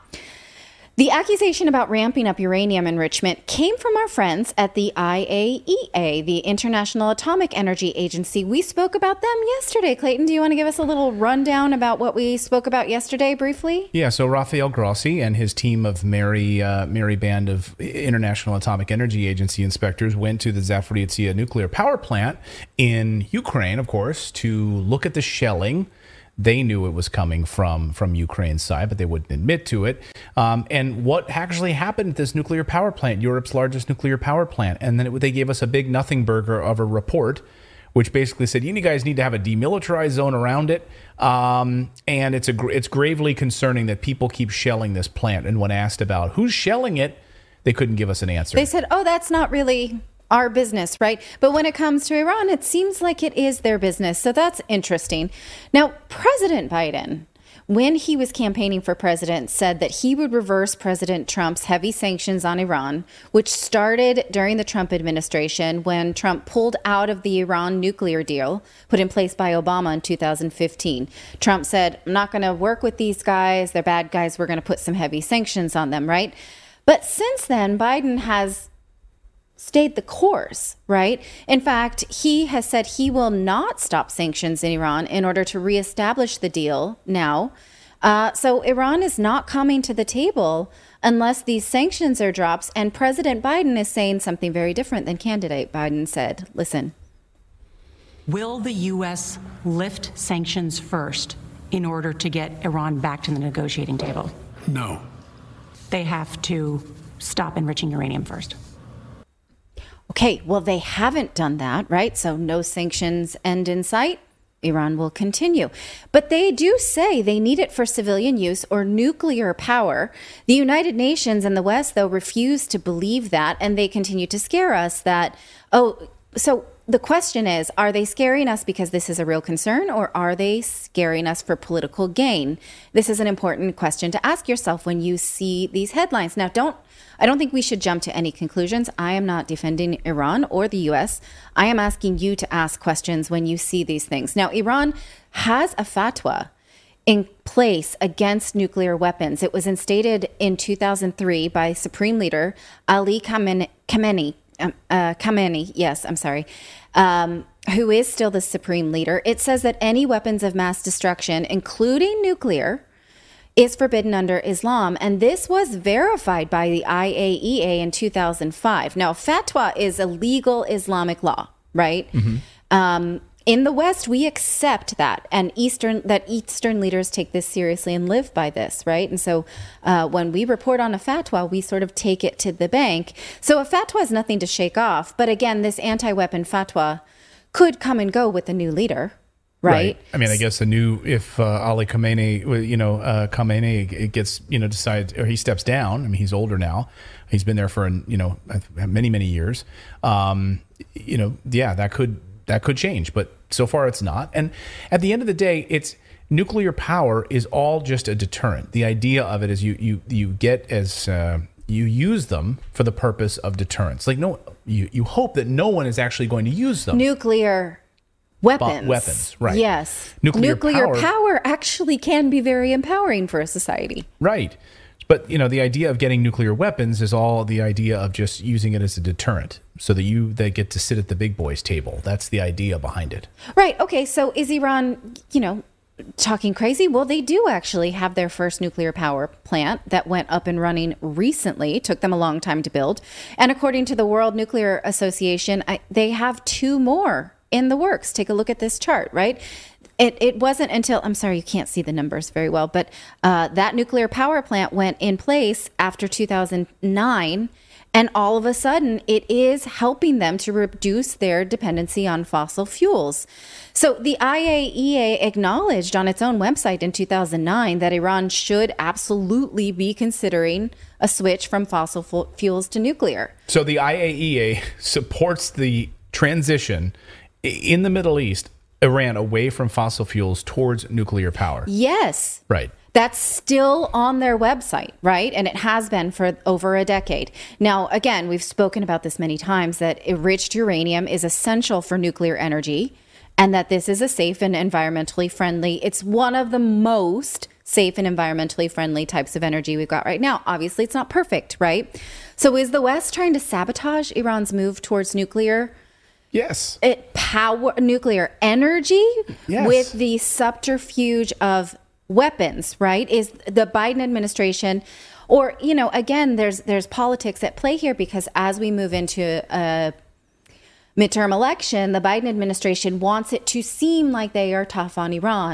the accusation about ramping up uranium enrichment came from our friends at the I A E A, the International Atomic Energy Agency. We spoke about them yesterday. Clayton, do you want to give us a little rundown about what we spoke about yesterday briefly? Yeah, so Rafael Grossi and his team of merry, uh, merry band of International Atomic Energy Agency inspectors went to the Zaporizhzhia nuclear power plant in Ukraine, of course, to look at the shelling. They knew it was coming from, from Ukraine's side, but they wouldn't admit to it. Um, and what actually happened at this nuclear power plant, Europe's largest nuclear power plant. And then it, they gave us a big nothing burger of a report, which basically said, you guys need to have a demilitarized zone around it. Um, and it's a it's gravely concerning that people keep shelling this plant. And when asked about who's shelling it, they couldn't give us an answer. They said, oh, that's not really our business, right? But when it comes to Iran, it seems like it is their business. So that's interesting. Now, President Biden, when he was campaigning for president, said that he would reverse President Trump's heavy sanctions on Iran, which started during the Trump administration when Trump pulled out of the Iran nuclear deal put in place by Obama in two thousand fifteen. Trump said, I'm not going to work with these guys. They're bad guys. We're going to put some heavy sanctions on them, right? But since then, Biden has stayed the course, right? In fact, he has said he will not stop sanctions in Iran in order to reestablish the deal now. Uh, so Iran is not coming to the table unless these sanctions are dropped. And President Biden is saying something very different than candidate Biden said. Listen. Will the U S lift sanctions first in order to get Iran back to the negotiating table? No. They have to stop enriching uranium first. Okay, well, they haven't done that, right? So no sanctions end in sight. Iran will continue. But they do say they need it for civilian use or nuclear power. The United Nations and the West, though, refuse to believe that, and they continue to scare us that, oh, so the question is, are they scaring us because this is a real concern, or are they scaring us for political gain? This is an important question to ask yourself when you see these headlines. Now, don't I don't think we should jump to any conclusions. I am not defending Iran or the U S. I am asking you to ask questions when you see these things. Now, Iran has a fatwa in place against nuclear weapons. It was instated in two thousand three by Supreme Leader Ali Khamenei. Khamenei Um, uh, Khamenei, yes, I'm sorry, um, who is still the supreme leader. It says that any weapons of mass destruction, including nuclear, is forbidden under Islam. And this was verified by the I A E A in two thousand five. Now, fatwa is a legal Islamic law, right? Mm-hmm. Um, in the West, we accept that, and Eastern that Eastern leaders take this seriously and live by this, right? And so uh, when we report on a fatwa, we sort of take it to the bank. So a fatwa is nothing to shake off. But again, this anti-weapon fatwa could come and go with the new leader, right? right. I mean, I guess a new, if uh, Ali Khamenei, you know, uh, Khamenei gets, you know, decides, or he steps down. I mean, he's older now. He's been there for, you know, many, many years. Um, you know, yeah, that could, that could change, but so far it's not. And at the end of the day, it's nuclear power is all just a deterrent. The idea of it is you, you, you get as, uh, you use them for the purpose of deterrence. Like no, you, you hope that no one is actually going to use them. Nuclear weapons. Bo- weapons, right. Yes. Nuclear, Nuclear power, power actually can be very empowering for a society. Right. But, you know, the idea of getting nuclear weapons is all the idea of just using it as a deterrent so that you they get to sit at the big boys table. That's the idea behind it. Right. Okay. So is Iran, you know, talking crazy? Well, they do actually have their first nuclear power plant that went up and running recently. It took them a long time to build. And according to the World Nuclear Association, I, they have two more in the works. Take a look at this chart, right? It it wasn't until, I'm sorry, you can't see the numbers very well, but uh, that nuclear power plant went in place after two thousand nine. And all of a sudden, it is helping them to reduce their dependency on fossil fuels. So the I A E A acknowledged on its own website in two thousand nine that Iran should absolutely be considering a switch from fossil fu- fuels to nuclear. So the I A E A supports the transition in the Middle East, Iran, away from fossil fuels towards nuclear power. Yes. Right. That's still on their website, right? And it has been for over a decade. Now, again, we've spoken about this many times, that enriched uranium is essential for nuclear energy and that this is a safe and environmentally friendly. It's one of the most safe and environmentally friendly types of energy we've got right now. Obviously, it's not perfect, right? So is the West trying to sabotage Iran's move towards nuclear? Yes. It power nuclear energy yes. with the subterfuge of weapons, right? Is the Biden administration, or, you know, again, there's there's politics at play here, because as we move into a midterm election, the Biden administration wants it to seem like they are tough on Iran.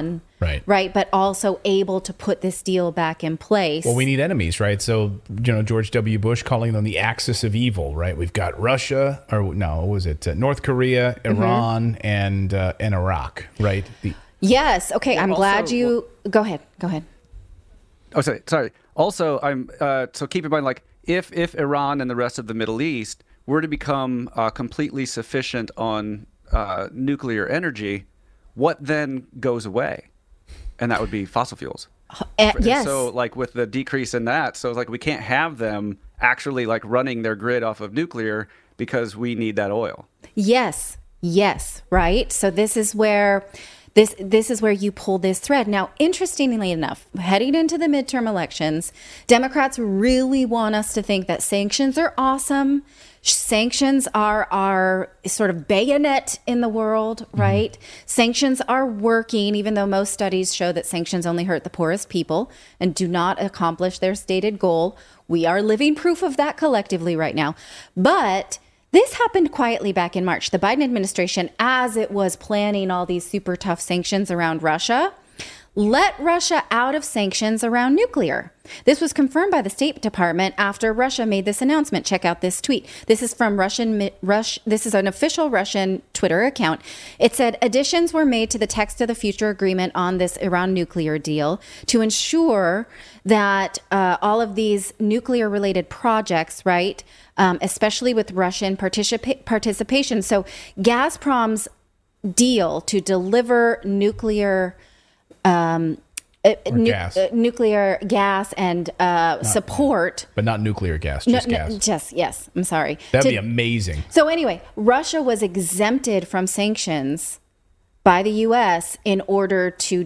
Right. Right. But also able to put this deal back in place. Well, we need enemies, right? So, you know, George W. Bush calling them the axis of evil, right? We've got Russia, or no, what was it? Uh, North Korea, Iran, mm-hmm. and uh, and Iraq, right? The- yes. Okay. well, I'm also, glad you. Well, go ahead. Go ahead. Oh, sorry. Sorry. Also, I'm uh, so keep in mind, like, if if Iran and the rest of the Middle East were to become uh, completely sufficient on uh, nuclear energy, what then goes away? And that would be fossil fuels. Uh, yes. So, like, with the decrease in that, so it's like we can't have them actually like running their grid off of nuclear because we need that oil. Yes. Yes. Right. So this is where this this is where you pull this thread. Now, interestingly enough, heading into the midterm elections, Democrats really want us to think that sanctions are awesome. Sanctions are our sort of bayonet in the world, right? Mm-hmm. Sanctions are working, even though most studies show that sanctions only hurt the poorest people and do not accomplish their stated goal. We are living proof of that collectively right now. But this happened quietly back in March. The Biden administration, as it was planning all these super tough sanctions around Russia, let Russia out of sanctions around nuclear. This was confirmed by the State Department after Russia made this announcement. Check out this tweet. This is from Russian Rush. This is an official Russian Twitter account. It said additions were made to the text of the future agreement on this Iran nuclear deal to ensure that uh, all of these nuclear related projects, right, um, especially with Russian participa- participation. So Gazprom's deal to deliver nuclear Um, nu- gas. Uh, nuclear gas and uh, Not, support. But not nuclear gas, just no, gas. No, just, yes, I'm sorry. That'd to, be amazing. So anyway, Russia was exempted from sanctions by the U S in order to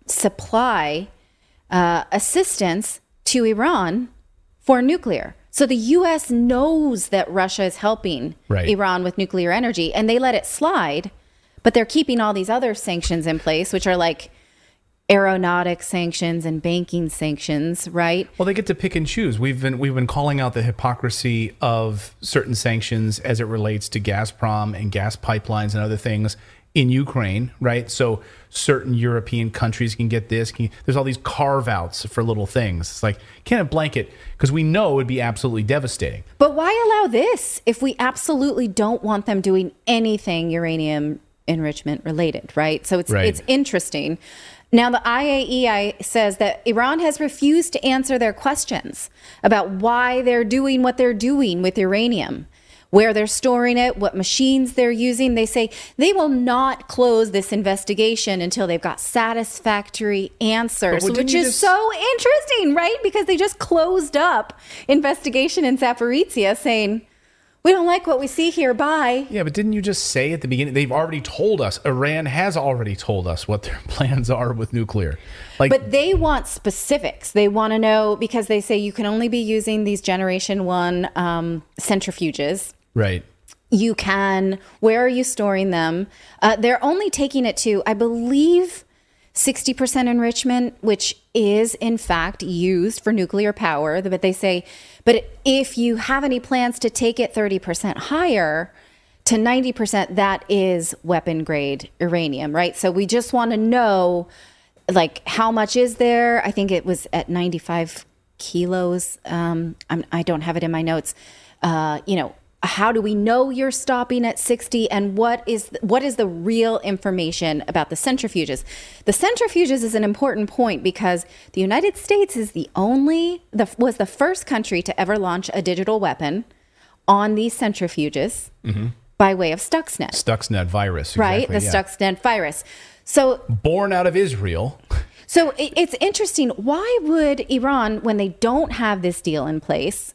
supply uh, assistance to Iran for nuclear. So the U S knows that Russia is helping right. Iran with nuclear energy, and they let it slide, but they're keeping all these other sanctions in place, which are like aeronautic sanctions and banking sanctions, right? Well, they get to pick and choose. We've been we've been calling out the hypocrisy of certain sanctions as it relates to Gazprom and gas pipelines and other things in Ukraine, right? So certain European countries can get this. Can, there's all these carve-outs for little things. It's like, can't have blanket, because we know it would be absolutely devastating. But why allow this if we absolutely don't want them doing anything uranium enrichment related, right? So it's right. it's interesting. Now, the I A E A says that Iran has refused to answer their questions about why they're doing what they're doing with uranium, where they're storing it, what machines they're using. They say they will not close this investigation until they've got satisfactory answers, which is just... so interesting, right? Because they just closed up investigation in Zaporizhia saying, we don't like what we see here. Bye. Yeah, but didn't you just say at the beginning, they've already told us, Iran has already told us what their plans are with nuclear. Like, but they want specifics. They want to know, because they say you can only be using these generation one um, centrifuges. Right. You can, where are you storing them? Uh, they're only taking it to, I believe, sixty percent enrichment, which is in fact used for nuclear power. But they say, but if you have any plans to take it thirty percent higher to ninety percent, that is weapon grade uranium, right? So we just want to know, like, how much is there? I think it was at ninety-five kilos. Um, I'm, I don't have it in my notes. Uh, you know, how do we know you're stopping at sixty, and what is what is the real information about the centrifuges? The centrifuges is an important point because the United States is the only the was the first country to ever launch a digital weapon on these centrifuges mm-hmm. by way of Stuxnet. Stuxnet virus, right? Exactly, the yeah. Stuxnet virus. So born out of Israel. So it's interesting. Why would Iran, when they don't have this deal in place,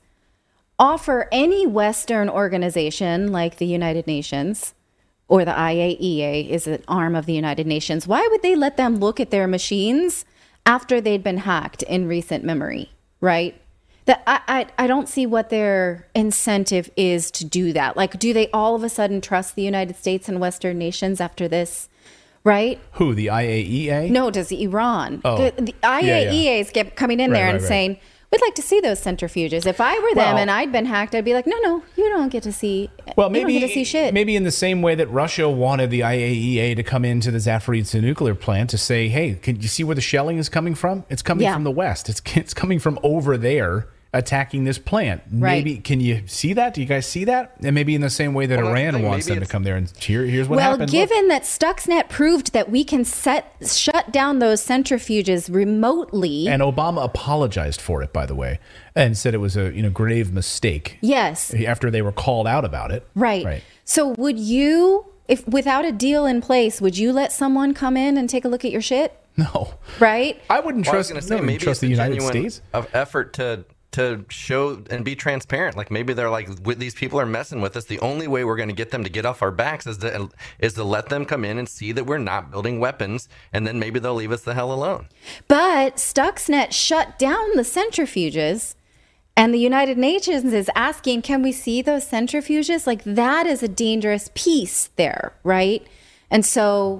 offer any Western organization like the United Nations, or the I A E A is an arm of the United Nations, why would they let them look at their machines after they'd been hacked in recent memory, right? That I, I, I don't see what their incentive is to do that. Like, do they all of a sudden trust the United States and Western nations after this, right? Who, the I A E A? No, does Iran. Oh. The, the I A E A is yeah, yeah. coming in right, there right, and right. saying, we'd like to see those centrifuges. If I were them Well- and I'd been hacked, I'd be like, no, no, you don't get to see. Well, you maybe don't get to see shit. maybe in the same way that Russia wanted the I A E A to come into the Zaporizhzhia nuclear plant to say, "Hey, can you see where the shelling is coming from? It's coming Yeah. from the west. It's it's coming from over there, attacking this plant." Right. Maybe can you see that? Do you guys see that? And maybe in the same way that Well, that's the Iran thing. wants Maybe them to it's- come there and here, here's what well, happened. Look. given that Stuxnet proved that we can set shut down those centrifuges remotely. And Obama apologized for it, by the way, and said it was a you know grave mistake. Yes. After they were called out about it. Right. Right. So would you, if without a deal in place, would you let someone come in and take a look at your shit? No. Right? I wouldn't Well, I was trust. going to no, say I wouldn't maybe trust it's the a United genuine States. of effort to to show and be transparent. Like maybe they're like, with these people are messing with us. The only way we're going to get them to get off our backs is to is to let them come in and see that we're not building weapons, and then maybe they'll leave us the hell alone. But Stuxnet shut down the centrifuges, and the United Nations is asking, can we see those centrifuges? Like, that is a dangerous piece there, right? And so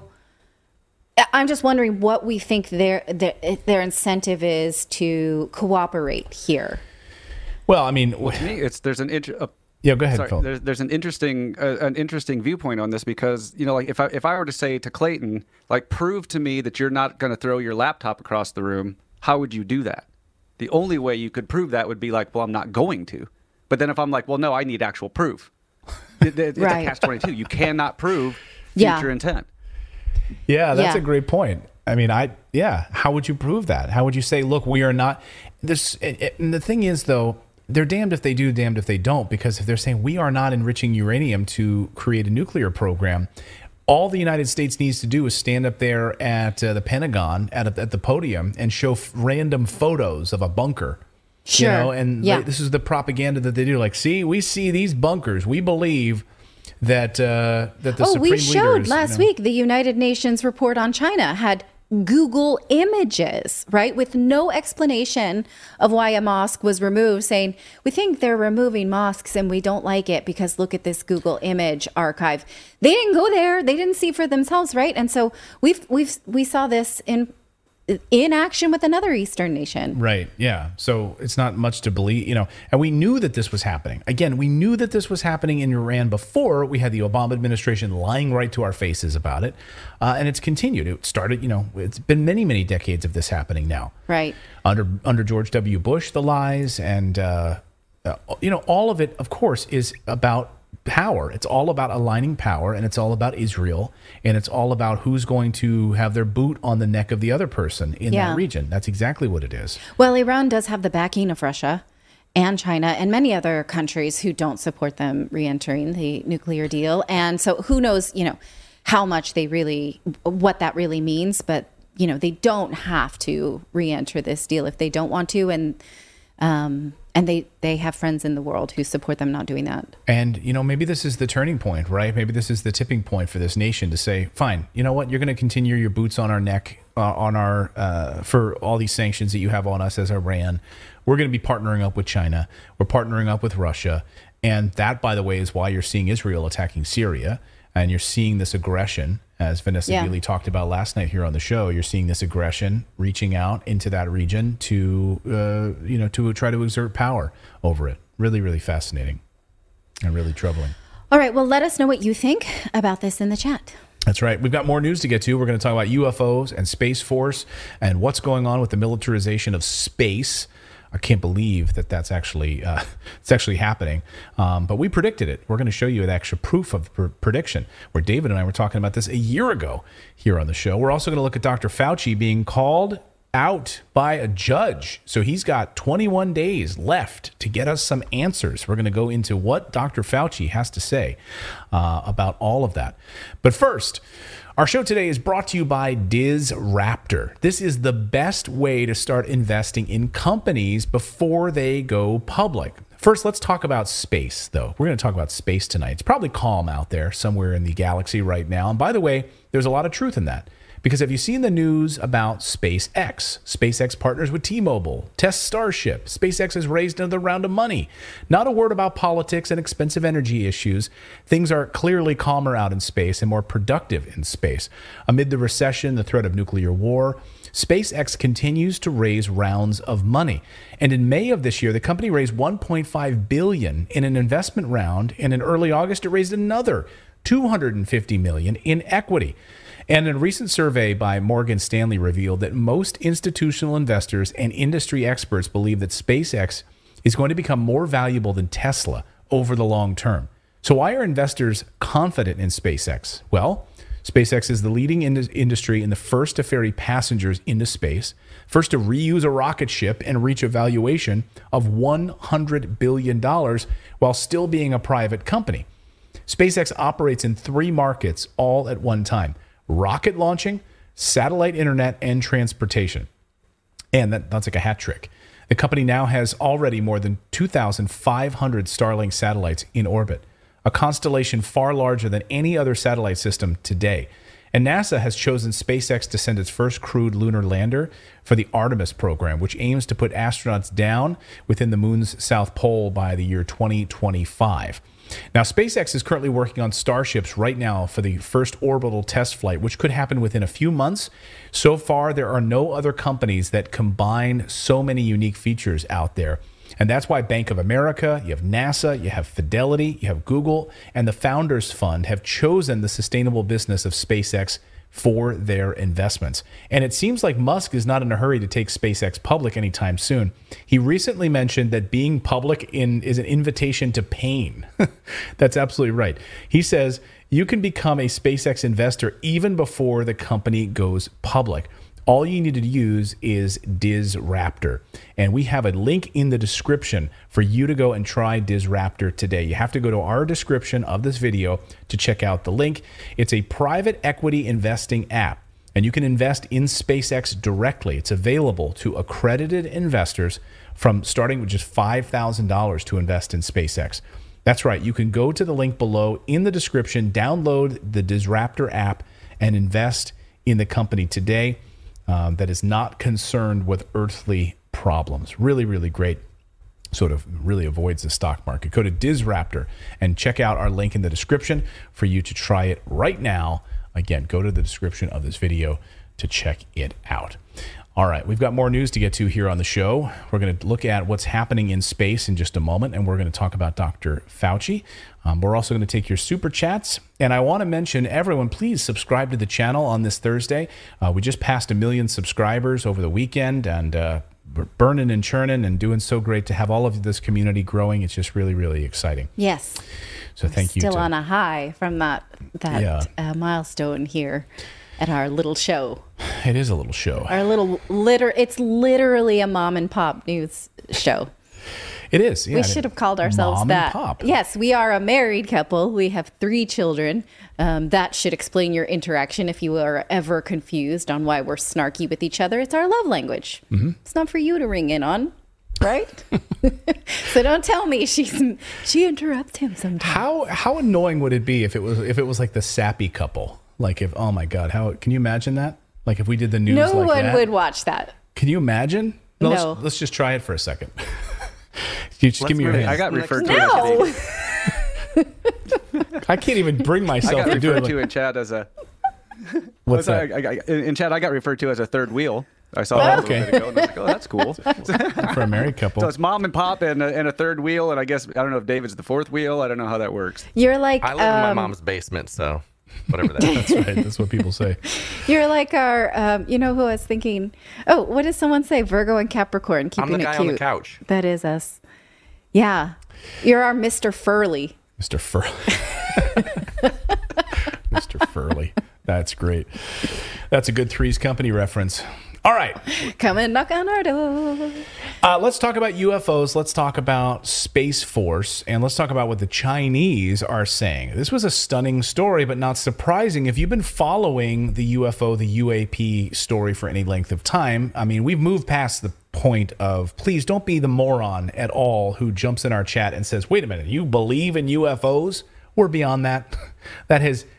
I- I'm just wondering what we think their their, their incentive is to cooperate here. Well, I mean, To me, it's there's an int- uh, yeah. Go ahead, sorry, Phil. there's there's an interesting uh, an interesting viewpoint on this because you know like if I if I were to say to Clayton like prove to me that you're not going to throw your laptop across the room, how would you do that? The only way you could prove that would be like, well, I'm not going to. But then if I'm like, well, no, I need actual proof. It, it, it's Right. a catch twenty-two. You cannot prove Yeah. future intent. Yeah, that's Yeah. a great point. I mean, I yeah. How would you prove that? How would you say, look, we are not this? And the thing is, though, they're damned if they do, damned if they don't. Because if they're saying we are not enriching uranium to create a nuclear program, all the United States needs to do is stand up there at uh, the Pentagon at a, at the podium and show f- random photos of a bunker. Sure. You know, and Yeah. like, this is the propaganda that they do. Like, see, we see these bunkers. We believe that uh, that the Oh, supreme we showed leaders, last you know, week the United Nations report on China had Google images, right, with no explanation of why a mosque was removed, saying, we think they're removing mosques and we don't like it because look at this Google image archive. They didn't go there. They didn't see for themselves, right? And so we've we've we saw this in in action with another Eastern nation. Right. Yeah. So it's not much to believe, you know, and we knew that this was happening. Again, we knew that this was happening in Iran before we had the Obama administration lying right to our faces about it. Uh, and it's continued. It started, you know, it's been many, many decades of this happening now. Right. Under under George W. Bush, the lies and, uh, uh, you know, all of it, of course, is about power. It's all about aligning power, and it's all about Israel, and it's all about who's going to have their boot on the neck of the other person in Yeah. that region. That's exactly what it is. Well, Iran does have the backing of Russia and China and many other countries who don't support them re-entering the nuclear deal. And so who knows, you know, how much they really, what that really means. But, you know, they don't have to re-enter this deal if they don't want to. And, um, and they, they have friends in the world who support them not doing that. And, you know, maybe this is the turning point, right? Maybe this is the tipping point for this nation to say, fine, you know what? You're going to continue your boots on our neck, uh, on our, uh, for all these sanctions that you have on us as Iran. We're going to be partnering up with China. We're partnering up with Russia. And that, by the way, is why you're seeing Israel attacking Syria. And you're seeing this aggression, as Vanessa Yeah. Beeley talked about last night here on the show. You're seeing this aggression reaching out into that region to, uh, you know, to try to exert power over it. Really, really fascinating and really troubling. All right. Well, let us know what you think about this in the chat. That's right. We've got more news to get to. We're going to talk about U F Os and Space Force and what's going on with the militarization of space. I can't believe that that's actually uh, it's actually happening. Um, but we predicted it. We're going to show you the actual proof of the pr- prediction, where David and I were talking about this a year ago here on the show. We're also going to look at Doctor Fauci being called out by a judge. So he's got twenty-one days left to get us some answers. We're going to go into what Doctor Fauci has to say uh, about all of that. But first, our show today is brought to you by DizRaptor. This is the best way to start investing in companies before they go public. First, let's talk about space, though. We're going to talk about space tonight. It's probably calm out there somewhere in the galaxy right now. And by the way, there's a lot of truth in that. Because have you seen the news about SpaceX? SpaceX partners with T-Mobile, tests Starship. SpaceX has raised another round of money. Not a word about politics and expensive energy issues. Things are clearly calmer out in space and more productive in space. Amid the recession, the threat of nuclear war, SpaceX continues to raise rounds of money. And in May of this year, the company raised one point five billion dollars in an investment round, and in early August it raised another two hundred fifty million dollars in equity. And a recent survey by Morgan Stanley revealed that most institutional investors and industry experts believe that SpaceX is going to become more valuable than Tesla over the long term. So why are investors confident in SpaceX? Well, SpaceX is the leading in- industry in the first to ferry passengers into space, first to reuse a rocket ship and reach a valuation of one hundred billion dollars while still being a private company. SpaceX operates in three markets all at one time: rocket launching, satellite internet, and transportation. And that, that's like a hat trick. The company now has already more than two thousand five hundred Starlink satellites in orbit, a constellation far larger than any other satellite system today. And NASA has chosen SpaceX to send its first crewed lunar lander for the Artemis program, which aims to put astronauts down within the moon's south pole by the year twenty twenty-five. Now, SpaceX is currently working on Starships right now for the first orbital test flight, which could happen within a few months. So far, there are no other companies that combine so many unique features out there. And that's why Bank of America, you have NASA, you have Fidelity, you have Google, and the Founders Fund have chosen the sustainable business of SpaceX for their investments. And it seems like Musk is not in a hurry to take SpaceX public anytime soon. He recently mentioned that being public in is an invitation to pain. That's absolutely right. He says you can become a SpaceX investor even before the company goes public. All you need to use is DizRaptor. And we have a link in the description for you to go and try DizRaptor today. You have to go to our description of this video to check out the link. It's a private equity investing app, and you can invest in SpaceX directly. It's available to accredited investors from starting with just five thousand dollars to invest in SpaceX. That's right. You can go to the link below in the description, download the DizRaptor app, and invest in the company today. Um, that is not concerned with earthly problems. Really, really great. Sort of really avoids the stock market. Go to DizRaptor and check out our link in the description for you to try it right now. Again, go to the description of this video to check it out. All right, we've got more news to get to here on the show. We're going to look at what's happening in space in just a moment, and we're going to talk about Doctor Fauci. Um, we're also going to take your super chats. And I want to mention, everyone, please subscribe to the channel on this Thursday. Uh, we just passed a million subscribers over the weekend, and uh, we're burning and churning and doing so great to have all of this community growing. It's just really, really exciting. Yes. So thank you. Still to, on a high from that, that Yeah. uh, milestone here at our little show. It is a little show. Our little liter it's literally a mom and pop news show. It is. Yeah, we should have called ourselves Mom that. And Pop. Yes, we are a married couple. We have three children. Um, that should explain your interaction if you are ever confused on why we're snarky with each other. It's our love language. Mm-hmm. It's not for you to ring in on, right? So don't tell me she's she interrupts him sometimes. How how annoying would it be if it was if it was like the sappy couple? Like if oh my god, how can you imagine that? Like if we did the news no like one that? would watch that. Can you imagine? No. No. Let's, let's just try it for a second. You just Let's give me your move- hand. I got referred to No. as I can't even bring I myself got to do it. referred to like- in chat as a What's I, that? I, I, in chat I got referred to as a third wheel. I saw Oh, that okay. a little bit ago, and I was like, oh, that's cool. For a married couple. So it's mom and pop and a, and a third wheel, and I guess I don't know if David's the fourth wheel. I don't know how that works. You're like I live in my um, mom's basement, so whatever that is. That's right. That's what people say. You're like our, um, you know who I was thinking? Oh, what does someone say? Virgo and Capricorn, keeping I'm the it guy cute. on the couch. That is us. Yeah. You're our Mister Furley. Mister Furley. Mister Furley. That's great. That's a good Three's Company reference. All right. Come and knock on our door. Uh, let's talk about U F Os. Let's talk about Space Force. And let's talk about what the Chinese are saying. This was a stunning story, but not surprising. If you've been following the U F O, the U A P story for any length of time, I mean, we've moved past the point of please don't be the moron at all who jumps in our chat and says, wait a minute, you believe in U F Os? We're beyond that. That has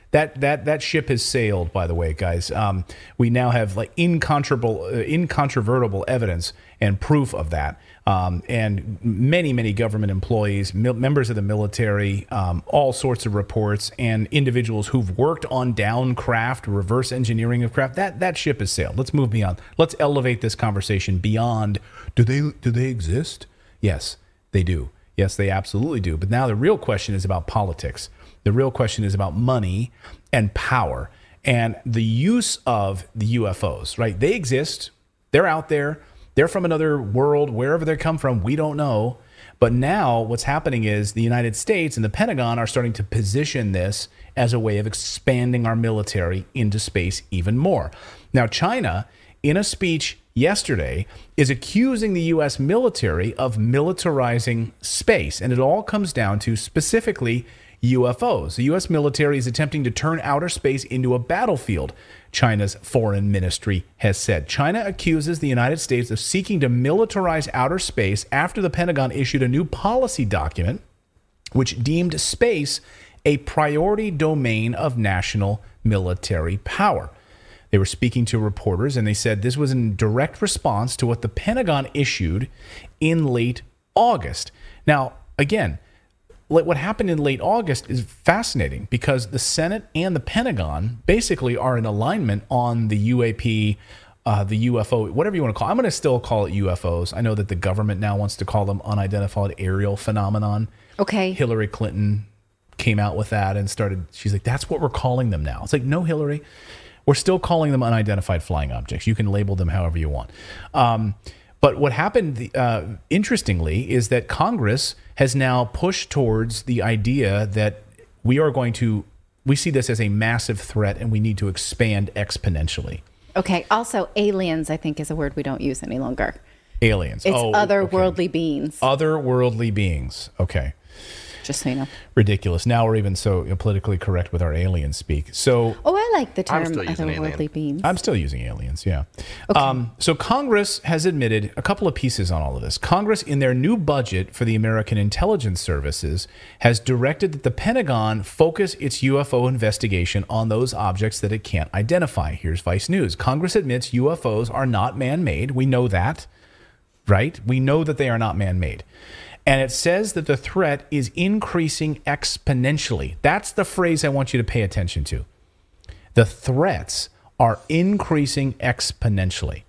That that that ship has sailed, by the way, guys. Um, we now have like incontrovertible, uh, incontrovertible evidence and proof of that. Um, and many, many government employees, mil- members of the military, um, all sorts of reports, and individuals who've worked on down craft, reverse engineering of craft. That that ship has sailed. Let's move beyond. Let's elevate this conversation beyond. Do they do they exist? Yes, they do. Yes, they absolutely do. But now the real question is about politics. The real question is about money and power and the use of the U F Os, right? They exist. They're out there. They're from another world, wherever they come from, we don't know. But now what's happening is the United States and the Pentagon are starting to position this as a way of expanding our military into space even more. Now, China, in a speech yesterday, is accusing the U S military of militarizing space. And it all comes down to specifically U F Os. The U S military is attempting to turn outer space into a battlefield, China's foreign ministry has said. China accuses the United States of seeking to militarize outer space after the Pentagon issued a new policy document which deemed space a priority domain of national military power. They were speaking to reporters, and they said this was in direct response to what the Pentagon issued in late August. Now, again, what happened in late August is fascinating because the Senate and the Pentagon basically are in alignment on the U A P, uh, the U F O, whatever you want to call it. I'm going to still call it U F Os. I know that the government now wants to call them unidentified aerial phenomenon. Okay. Hillary Clinton came out with that and started, she's like, that's what we're calling them now. It's like, no, Hillary, we're still calling them unidentified flying objects. You can label them however you want. Um, But what happened, uh, interestingly, is that Congress has now pushed towards the idea that we are going to, we see this as a massive threat and we need to expand exponentially. Okay. Also, aliens, I think, is a word we don't use any longer. Aliens. It's oh, otherworldly okay. beings. Otherworldly beings. Okay. Just so you know. Ridiculous. Now we're even so politically correct with our alien speak. So, oh, I like the term otherworldly alien. beings. I'm still using aliens, yeah. Okay. Um, so Congress has admitted a couple of pieces on all of this. Congress, in their new budget for the American Intelligence Services, has directed that the Pentagon focus its U F O investigation on those objects that it can't identify. Here's Vice News. Congress admits U F Os are not man-made. We know that, right? We know that they are not man-made. And it says that the threat is increasing exponentially. That's the phrase I want you to pay attention to. The threats are increasing exponentially.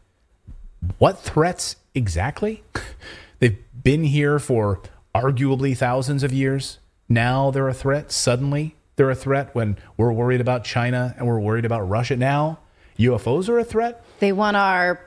What threats exactly? They've been here for arguably thousands of years. Now they're a threat. Suddenly they're a threat when we're worried about China and we're worried about Russia. Now U F Os are a threat. They want our...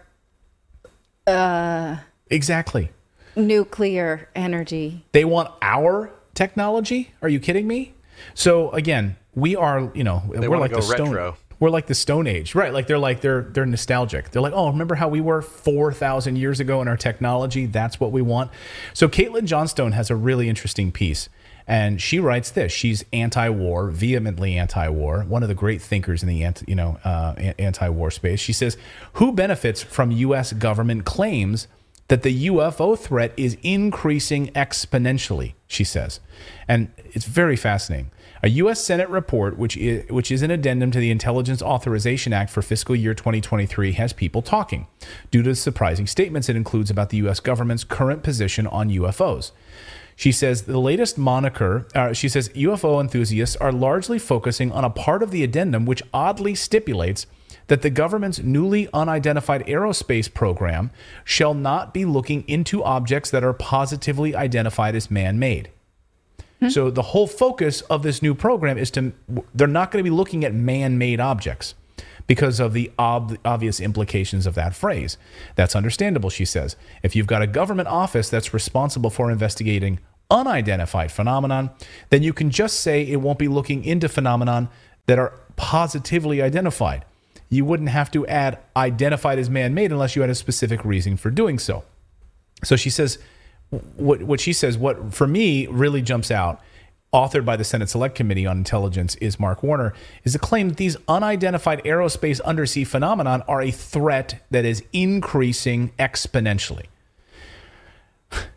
Uh, exactly. Nuclear energy. They want our technology? Are you kidding me? So again, we are, you know, they we're like go the stone retro. We're like the Stone Age. Right, like they're like they're they're nostalgic. They're like, "Oh, remember how we were four thousand years ago in our technology? That's what we want." So Caitlin Johnstone has a really interesting piece. And she writes this. She's anti-war, vehemently anti-war, one of the great thinkers in the anti, you know, uh, anti-war space. She says, "Who benefits from U S government claims that the U F O threat is increasing exponentially," she says. And it's very fascinating. A U S Senate report, which is, which is an addendum to the Intelligence Authorization Act for fiscal year twenty twenty-three, has people talking due to the surprising statements it includes about the U S government's current position on U F Os. She says the latest moniker, uh, she says U F O enthusiasts are largely focusing on a part of the addendum which oddly stipulates that the government's newly unidentified aerospace program shall not be looking into objects that are positively identified as man-made. Hmm. So the whole focus of this new program is to, they're not going to be looking at man-made objects because of the ob- obvious implications of that phrase. That's understandable, she says. If you've got a government office that's responsible for investigating unidentified phenomenon, then you can just say it won't be looking into phenomenon that are positively identified. You wouldn't have to add identified as man-made unless you had a specific reason for doing so. So she says, what, what she says, what for me really jumps out, authored by the Senate Select Committee on Intelligence, is Mark Warner, is the claim that these unidentified aerospace undersea phenomenon are a threat that is increasing exponentially.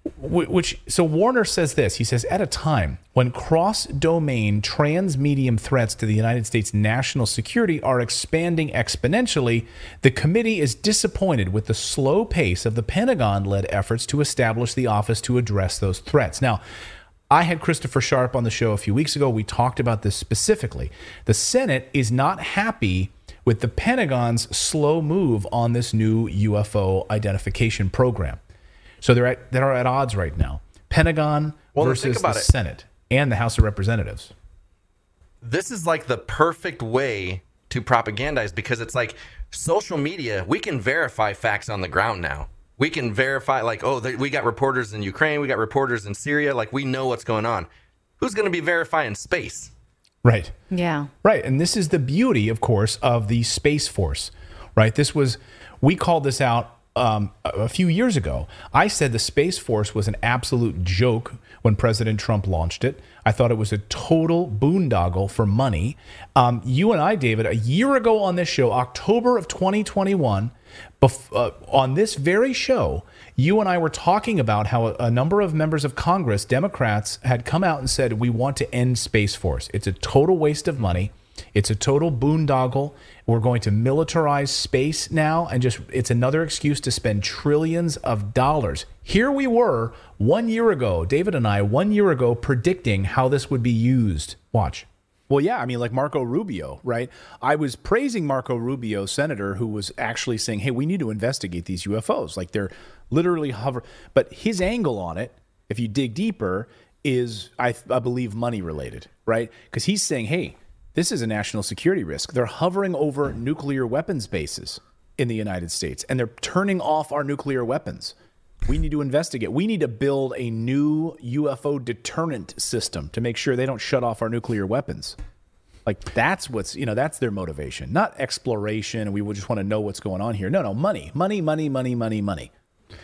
Which so Warner says this. He says, at a time when cross-domain transmedium threats to the United States national security are expanding exponentially, the committee is disappointed with the slow pace of the Pentagon-led efforts to establish the office to address those threats. Now, I had Christopher Sharp on the show a few weeks ago. We talked about this specifically. The Senate is not happy with the Pentagon's slow move on this new U F O identification program. So they're at, they're at odds right now. Pentagon well, versus the it. Senate and the House of Representatives. This is like the perfect way to propagandize, because it's like social media. We can verify facts on the ground now. We can verify, like, oh, they, we got reporters in Ukraine. We got reporters in Syria. Like, we know what's going on. Who's going to be verifying space? Right. Yeah. Right. And this is the beauty, of course, of the Space Force, right? This was, we called this out Um, a few years ago. I said the Space Force was an absolute joke when President Trump launched it. I thought it was a total boondoggle for money. Um, you and I, David, a year ago on this show, October of twenty twenty-one, bef- uh, on this very show, you and I were talking about how a, a number of members of Congress, Democrats, had come out and said, we want to end Space Force. It's a total waste of money. It's a total boondoggle. We're going to militarize space now, and just it's another excuse to spend trillions of dollars. Here we were one year ago, David and I, one year ago, predicting how this would be used. Watch. Well, yeah, I mean, like Marco Rubio, right? I was praising Marco Rubio, senator, who was actually saying, hey, we need to investigate these U F Os. Like, they're literally hover. But his angle on it, if you dig deeper, is, I, I believe, money related, right? Because he's saying, hey, this is a national security risk. They're hovering over nuclear weapons bases in the United States, and they're turning off our nuclear weapons. We need to investigate. We need to build a new U F O deterrent system to make sure they don't shut off our nuclear weapons. Like, that's what's, you know, that's their motivation, not exploration. And we would just want to know what's going on here. No, no, money, money, money, money, money, money.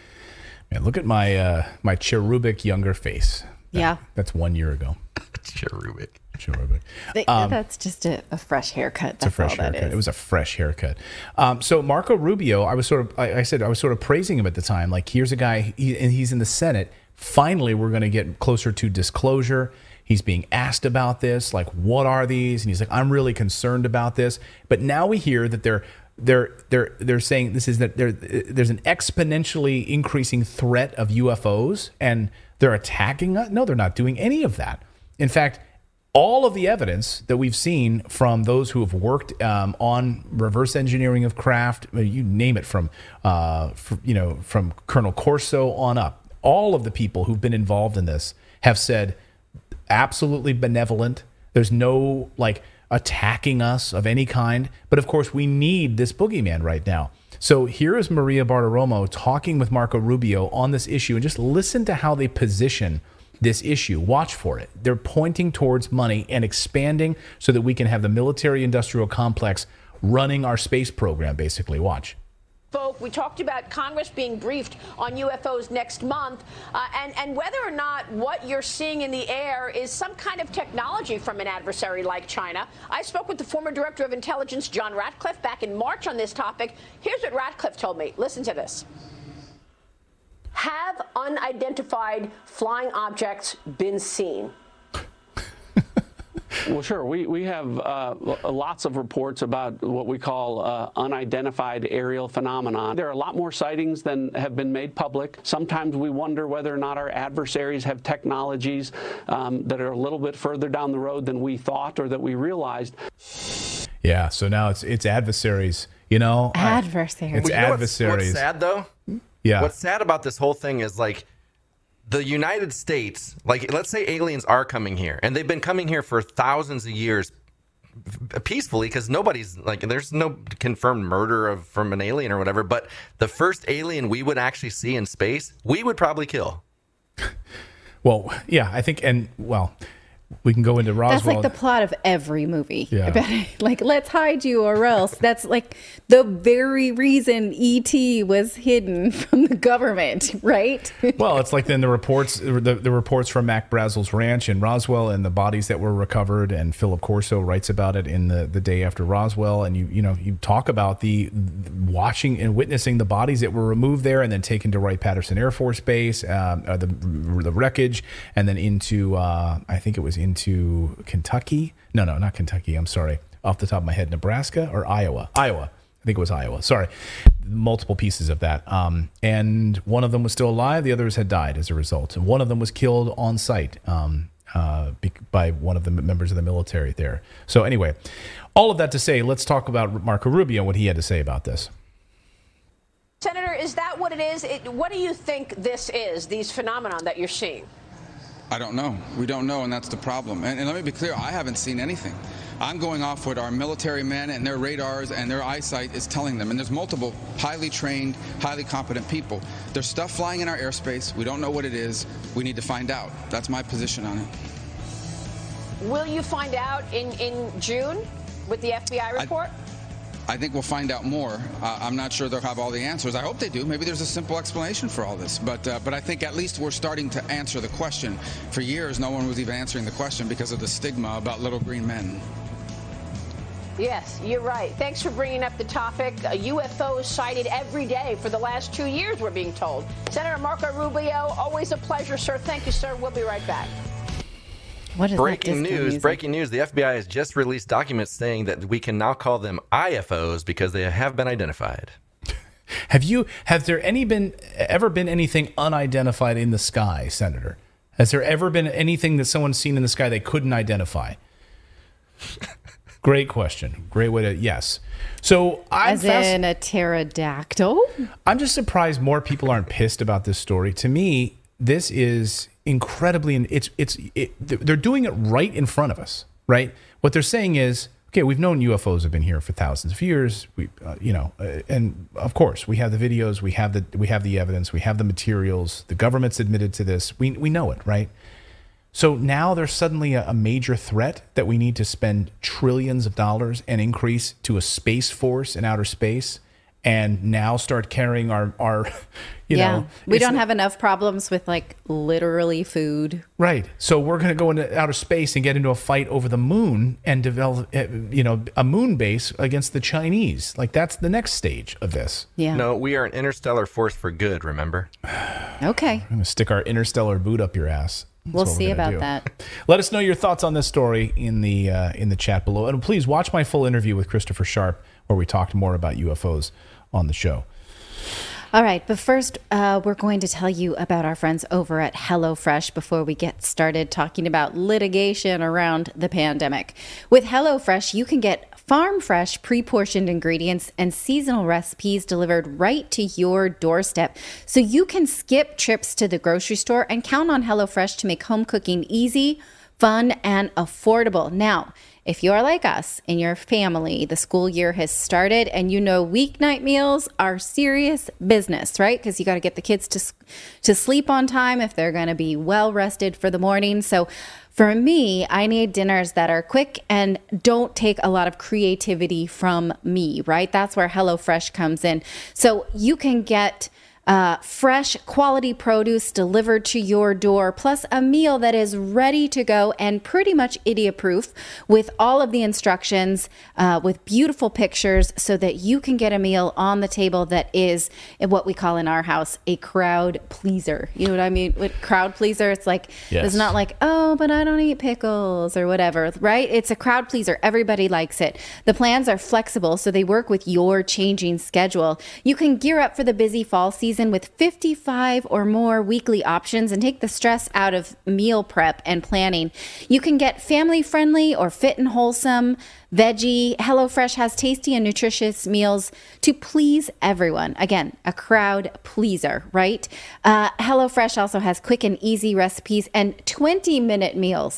Man, look at my, uh, my cherubic younger face. That, yeah. That's one year ago. Cherubic. Cherubic. Um, that's just a, a fresh haircut. That's it's a fresh all that haircut. is. It was a fresh haircut. Um, so Marco Rubio, I was sort of, I, I said, I was sort of praising him at the time. Like, here's a guy, he, and he's in the Senate. Finally, we're going to get closer to disclosure. He's being asked about this. Like, what are these? And he's like, I'm really concerned about this. But now we hear that they're they're they're they're saying this is that there there's an exponentially increasing threat of U F Os, and they're attacking us. No, they're not doing any of that. In fact, all of the evidence that we've seen from those who have worked um, on reverse engineering of craft, you name it, from uh, for, you know, from Colonel Corso on up, all of the people who've been involved in this have said absolutely benevolent. There's no like attacking us of any kind. But of course, we need this boogeyman right now. So here is Maria Bartiromo talking with Marco Rubio on this issue, and just listen to how they position this issue. Watch for it. They're pointing towards money and expanding so that we can have the military-industrial complex running our space program, basically. Watch. Folk, we talked about Congress being briefed on U F Os next month, uh, and, and whether or not what you're seeing in the air is some kind of technology from an adversary like China. I spoke with the former Director of Intelligence, John Ratcliffe, back in March on this topic. Here's what Ratcliffe told me. Listen to this. Have unidentified flying objects been seen? Well, sure. We, we have uh, lots of reports about what we call uh, unidentified aerial phenomenon. There are a lot more sightings than have been made public. Sometimes we wonder whether or not our adversaries have technologies um, that are a little bit further down the road than we thought or that we realized. Yeah, so now it's it's adversaries, you know. Adversaries. It's well, you know adversaries. What's, what's sad, though? Yeah. What's sad about this whole thing is, like, the United States, like, let's say aliens are coming here, and they've been coming here for thousands of years peacefully, because nobody's, like, there's no confirmed murder of from an alien or whatever, but the first alien we would actually see in space, we would probably kill. Well, yeah, I think, and, well, We can go into Roswell. That's like the plot of every movie. Yeah. About it. Like, let's hide you or else. That's like the very reason E T was hidden from the government, right? Well, it's like then the reports, the, the reports from Mac Brazel's ranch in Roswell and the bodies that were recovered, and Philip Corso writes about it in the, the day after Roswell, and you you know you talk about the, the watching and witnessing the bodies that were removed there and then taken to Wright-Patterson Air Force Base, um, uh, the the wreckage, and then into uh, I think it was into Kentucky. No, no, not Kentucky. I'm sorry, off the top of my head, Nebraska or Iowa. Iowa. I think it was Iowa. Sorry. Multiple pieces of that. Um, and one of them was still alive. The others had died as a result. And one of them was killed on site um, uh, by one of the members of the military there. So anyway, all of that to say, let's talk about Marco Rubio, what he had to say about this. Senator, is that what it is? It, what do you think this is, these phenomenon that you're seeing? I don't know. We don't know, and that's the problem. And, and let me be clear, I haven't seen anything. I'm going off what our military men and their radars and their eyesight is telling them. And there's multiple highly trained, highly competent people. There's stuff flying in our airspace. We don't know what it is. We need to find out. That's my position on it. Will you find out in, in June with the F B I report? I, I think we'll find out more. Uh, I'm not sure they'll have all the answers. I hope they do. Maybe there's a simple explanation for all this. But uh, but I think at least we're starting to answer the question. For years, no one was even answering the question because of the stigma about little green men. Yes, you're right. Thanks for bringing up the topic. Uh, U F Os sighted every day for the last two years, we're being told. Senator Marco Rubio, always a pleasure, sir. Thank you, sir. We'll be right back. What is breaking that news, music? breaking news. The F B I has just released documents saying that we can now call them I F Os because they have been identified. Have you, have there any been, ever been anything unidentified in the sky, Senator? Has there ever been anything that someone's seen in the sky they couldn't identify? Great question. Great way to, yes. So I'm As fast, in a pterodactyl? I'm just surprised more people aren't pissed about this story. To me, this is incredibly, it's, it's, it, they're doing it right in front of us, right? What they're saying is, okay, we've known U F Os have been here for thousands of years. We, uh, you know, uh, and of course we have the videos, we have the, we have the evidence, we have the materials. The government's admitted to this. We, we know it, right? So now there's suddenly a, a major threat that we need to spend trillions of dollars and increase to a space force in outer space, and now start carrying our, our you yeah. know. We don't have enough problems with like literally food. Right. So we're going to go into outer space and get into a fight over the moon and develop, you know, a moon base against the Chinese. Like that's the next stage of this. Yeah. No, we are an interstellar force for good, remember? Okay. I'm going to stick our interstellar boot up your ass. That's we'll what we're see gonna about do. that. Let us know your thoughts on this story in the uh, in the chat below, and please watch my full interview with Christopher Sharp, where we talked more about U F Os on the show. All right, but first, uh, we're going to tell you about our friends over at HelloFresh before we get started talking about litigation around the pandemic. With HelloFresh, you can get farm-fresh, pre-portioned ingredients and seasonal recipes delivered right to your doorstep, so you can skip trips to the grocery store and count on HelloFresh to make home cooking easy, fun, and affordable. Now, if you're like us and your family, the school year has started and you know weeknight meals are serious business, right? Because you got to get the kids to to sleep on time if they're going to be well rested for the morning. So for me, I need dinners that are quick and don't take a lot of creativity from me, right? That's where HelloFresh comes in. So you can get Uh, fresh quality produce delivered to your door, plus a meal that is ready to go and pretty much idiot proof with all of the instructions, uh, with beautiful pictures so that you can get a meal on the table that is what we call in our house a crowd pleaser. You know what I mean? With crowd pleaser, it's like, Yes. it's not like, oh, but I don't eat pickles or whatever, right? It's a crowd pleaser. Everybody likes it. The plans are flexible, so they work with your changing schedule. You can gear up for the busy fall season with fifty-five or more weekly options and take the stress out of meal prep and planning. You can get family friendly or fit and wholesome veggie. HelloFresh has tasty and nutritious meals to please everyone. Again, a crowd pleaser, right? Uh, HelloFresh also has quick and easy recipes and twenty minute meals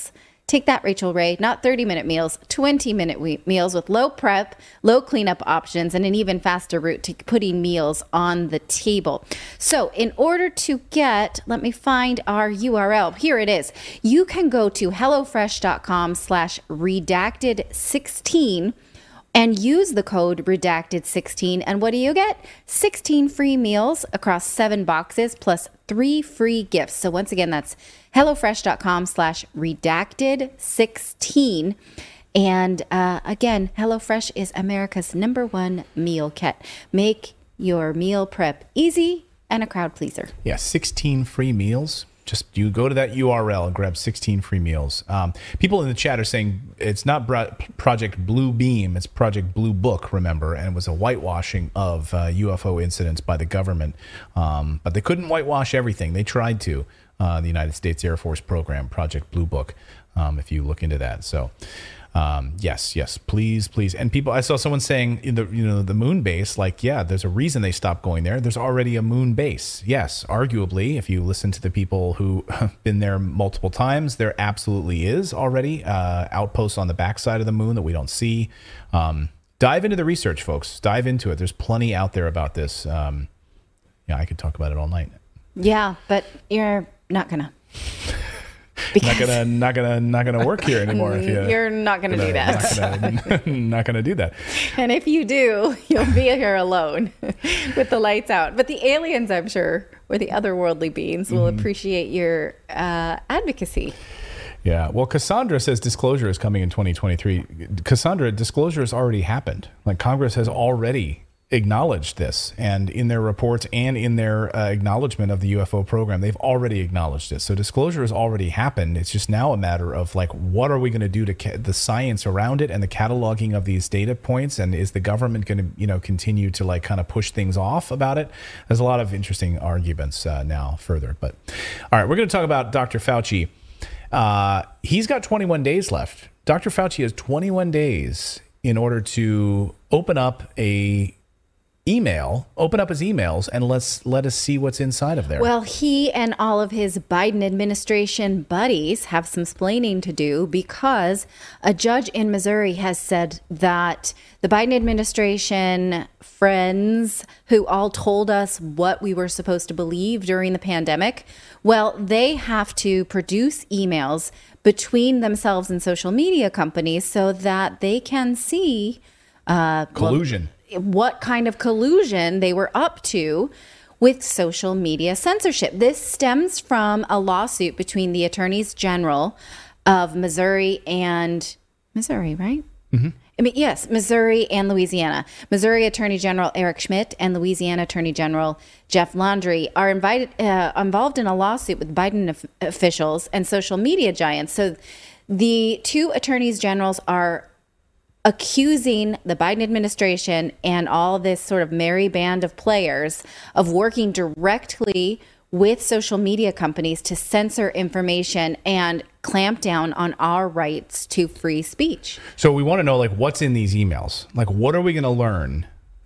Take that, Rachel Ray. Not thirty minute meals, twenty minute we- meals with low prep, low cleanup options, and an even faster route to putting meals on the table. So in order to get, let me find our U R L. Here it is. You can go to HelloFresh.com slash redacted 16 and use the code redacted sixteen. And what do you get? sixteen free meals across seven boxes plus three free gifts. So once again, that's HelloFresh.com slash redacted 16. And uh, again, HelloFresh is America's number one meal kit. Make your meal prep easy and a crowd pleaser. Yeah, sixteen free meals. Just you go to that U R L and grab sixteen free meals. Um, people in the chat are saying it's not Bro- Project Blue Beam, it's Project Blue Book, remember, and it was a whitewashing of uh, U F O incidents by the government. Um, but they couldn't whitewash everything. They tried to. Uh, the United States Air Force program, Project Blue Book, um, if you look into that. So, um, yes, yes, please, please. And people, I saw someone saying, in the you know, the moon base, like, yeah, there's a reason they stopped going there. There's already a moon base. Yes, arguably, if you listen to the people who have been there multiple times, there absolutely is already uh, outposts on the backside of the moon that we don't see. Um, dive into the research, folks. Dive into it. There's plenty out there about this. Um, yeah, I could talk about it all night. Yeah, but you're not gonna. Not gonna, not gonna, not gonna work here anymore. If you, You're not gonna, gonna do that. Not gonna, not gonna do that. And if you do, you'll be here alone with the lights out. But the aliens, I'm sure, or the otherworldly beings, will mm-hmm. appreciate your uh, advocacy. Yeah. Well, Cassandra says disclosure is coming in twenty twenty-three. Cassandra, disclosure has already happened. Like Congress has already acknowledged this, and in their reports and in their uh, acknowledgement of the U F O program, they've already acknowledged it. So disclosure has already happened. It's just now a matter of like, what are we going to do to ca- the science around it and the cataloging of these data points, and is the government going to, you know, continue to like kind of push things off about it? There's a lot of interesting arguments uh, now further. But all right, we're going to talk about Doctor Fauci. Uh, he's got twenty-one days left. Doctor Fauci has twenty-one days in order to open up a email, open up his emails, and let's let us see what's inside of there. Well, he and all of his Biden administration buddies have some splaining to do, because a judge in Missouri has said that the Biden administration friends who all told us what we were supposed to believe during the pandemic, well, they have to produce emails between themselves and social media companies so that they can see uh, collusion. Well, what kind of collusion they were up to with social media censorship. This stems from a lawsuit between the attorneys general of Missouri and Missouri, right? Mm-hmm. I mean, yes, Missouri and Louisiana. Missouri Attorney General Eric Schmidt and Louisiana Attorney General Jeff Landry are invited, uh, involved in a lawsuit with Biden of- officials and social media giants. So the two attorneys generals are accusing the Biden administration and all this sort of merry band of players of working directly with social media companies to censor information and clamp down on our rights to free speech. So we want to know, like, what's in these emails? Like, what are we going to learn?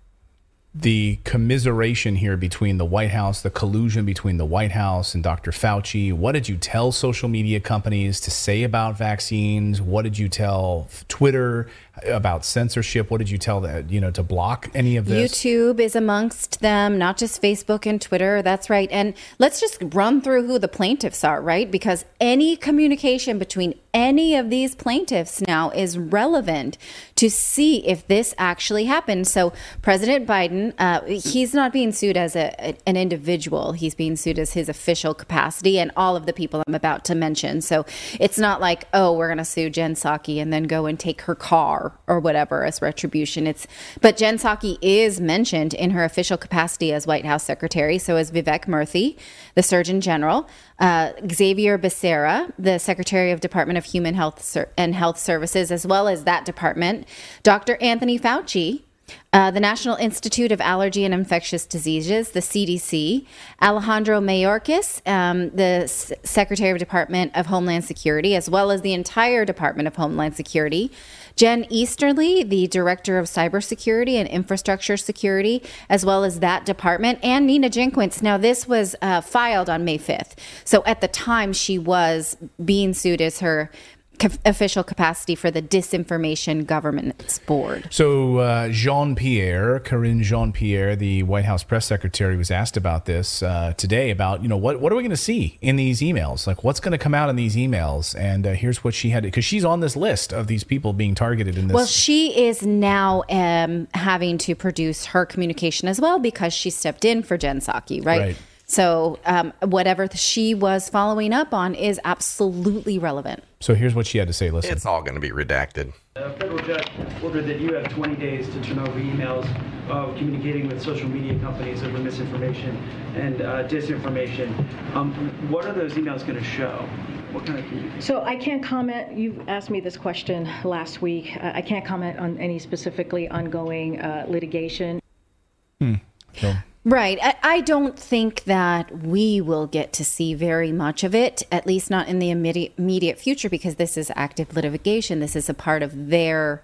The commiseration here between the White House, the collusion between the White House and Doctor Fauci. What did you tell social media companies to say about vaccines? What did you tell Twitter about censorship? What did you tell that, you know, to block any of this? YouTube is amongst them, not just Facebook and Twitter. That's right. And let's just run through who the plaintiffs are, right? Because any communication between any of these plaintiffs now is relevant to see if this actually happened. So President Biden, uh, he's not being sued as a, an individual. He's being sued as his official capacity and all of the people I'm about to mention. So it's not like, oh, we're going to sue Jen Psaki and then go and take her car or whatever as retribution. It's but Jen Psaki is mentioned in her official capacity as White House Secretary. So is Vivek Murthy, the Surgeon General, uh, Xavier Becerra, the Secretary of Department of Human Health Ser- and Health Services, as well as that department, Doctor Anthony Fauci, Uh, the National Institute of Allergy and Infectious Diseases, the C D C, Alejandro Mayorkas, um, the S- Secretary of Department of Homeland Security, as well as the entire Department of Homeland Security, Jen Easterly, the Director of Cybersecurity and Infrastructure Security, as well as that department, and Nina Jankowicz. Now, this was uh, filed on May fifth. So at the time, she was being sued as her official capacity for the Disinformation Governance Board. So uh, Jean-Pierre, Karine Jean-Pierre, the White House press secretary, was asked about this uh, today about, you know, what, what are we going to see in these emails? Like, what's going to come out in these emails? And uh, here's what she had, because she's on this list of these people being targeted in this. Well, she is now um, having to produce her communication as well because she stepped in for Jen Psaki, right? Right. So um, whatever she was following up on is absolutely relevant. So here's what she had to say. Listen. It's all going to be redacted. A federal judge ordered that you have twenty days to turn over emails uh, communicating with social media companies over misinformation and uh, disinformation. Um, what are those emails going to show? What kind of communication? So I can't comment. You asked me this question last week. Uh, I can't comment on any specifically ongoing uh, litigation. Hmm. So. Right. I, I don't think that we will get to see very much of it, at least not in the immediate, immediate future, because this is active litigation. This is a part of their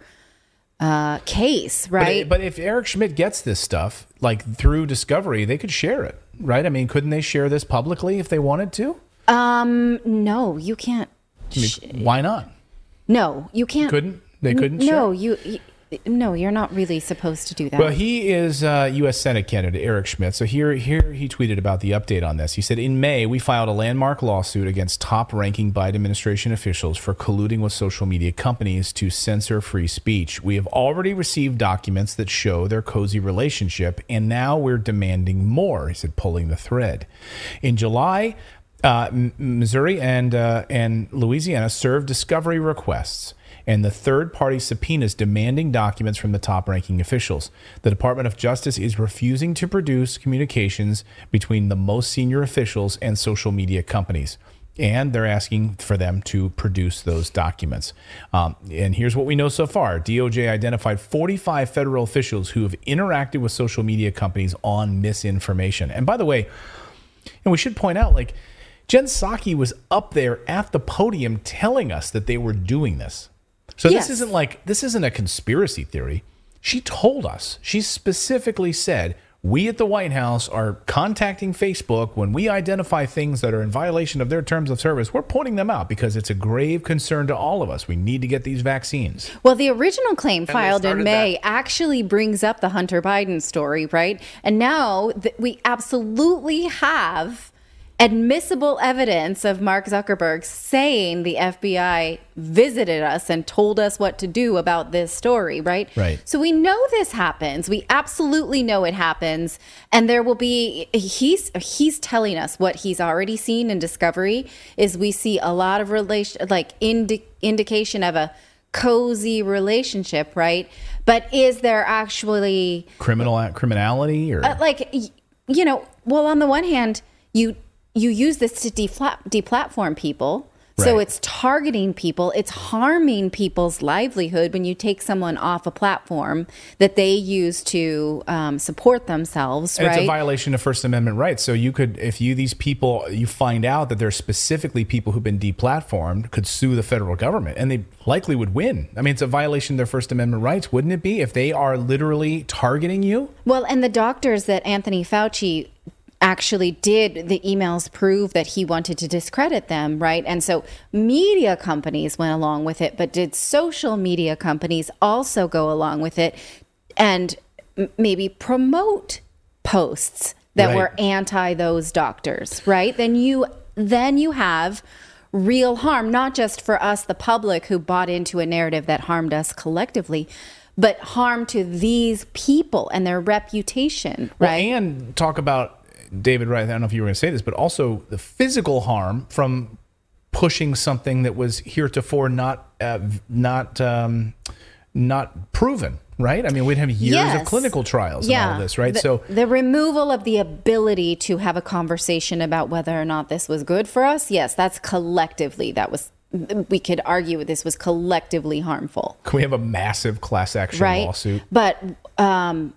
uh, case, right? But, but if Eric Schmidt gets this stuff, like through Discovery, they could share it, right? I mean, couldn't they share this publicly if they wanted to? Um, no, you can't. I mean, why not? No, you can't. Couldn't? They couldn't n- share? No, you... you No, you're not really supposed to do that. Well, he is uh, U S Senate candidate Eric Schmidt. So here, here he tweeted about the update on this. He said, in May, we filed a landmark lawsuit against top-ranking Biden administration officials for colluding with social media companies to censor free speech. We have already received documents that show their cozy relationship, and now we're demanding more, he said, pulling the thread. In July, uh, Missouri and, uh, and Louisiana served discovery requests and the third-party subpoenas demanding documents from the top-ranking officials. The Department of Justice is refusing to produce communications between the most senior officials and social media companies, and they're asking for them to produce those documents. Um, and here's what we know so far. D O J identified forty-five federal officials who have interacted with social media companies on misinformation. And by the way, and we should point out, like, Jen Psaki was up there at the podium telling us that they were doing this. So Yes. this isn't like, this isn't a conspiracy theory. She told us, she specifically said, we at the White House are contacting Facebook when we identify things that are in violation of their terms of service. We're pointing them out because it's a grave concern to all of us. We need to get these vaccines. Well, the original claim they filed in started May actually brings up the Hunter Biden story, right? And now th- we absolutely have admissible evidence of Mark Zuckerberg saying the F B I visited us and told us what to do about this story, right? Right. So we know this happens. We absolutely know it happens. And there will be, he's he's telling us what he's already seen in Discovery is we see a lot of relation, like indi- indication of a cozy relationship, right? But is there actually Criminal criminality or uh, like, y- you know, well, on the one hand, you you use this to defla- deplatform people. So Right. it's targeting people. It's harming people's livelihood when you take someone off a platform that they use to um, support themselves, And right? it's a violation of First Amendment rights. So you could, if you, these people, you find out that there's specifically people who've been deplatformed, could sue the federal government and they likely would win. I mean, it's a violation of their First Amendment rights, wouldn't it be, if they are literally targeting you? Well, and the doctors that Anthony Fauci actually did, the emails prove that he wanted to discredit them, right? And so media companies went along with it, but did social media companies also go along with it and m- maybe promote posts that Right. were anti those doctors, right? Then you then you have real harm, not just for us, the public, who bought into a narrative that harmed us collectively, but harm to these people and their reputation, Well, right? and talk about, David, right, I don't know if you were going to say this, but also the physical harm from pushing something that was heretofore not uh, not um, not proven, right? I mean, we'd have years Yes. of clinical trials and all of this, right? The, so the removal of the ability to have a conversation about whether or not this was good for us, yes, that's collectively, that was, we could argue this was collectively harmful. can we have a massive class action Right. lawsuit? But um,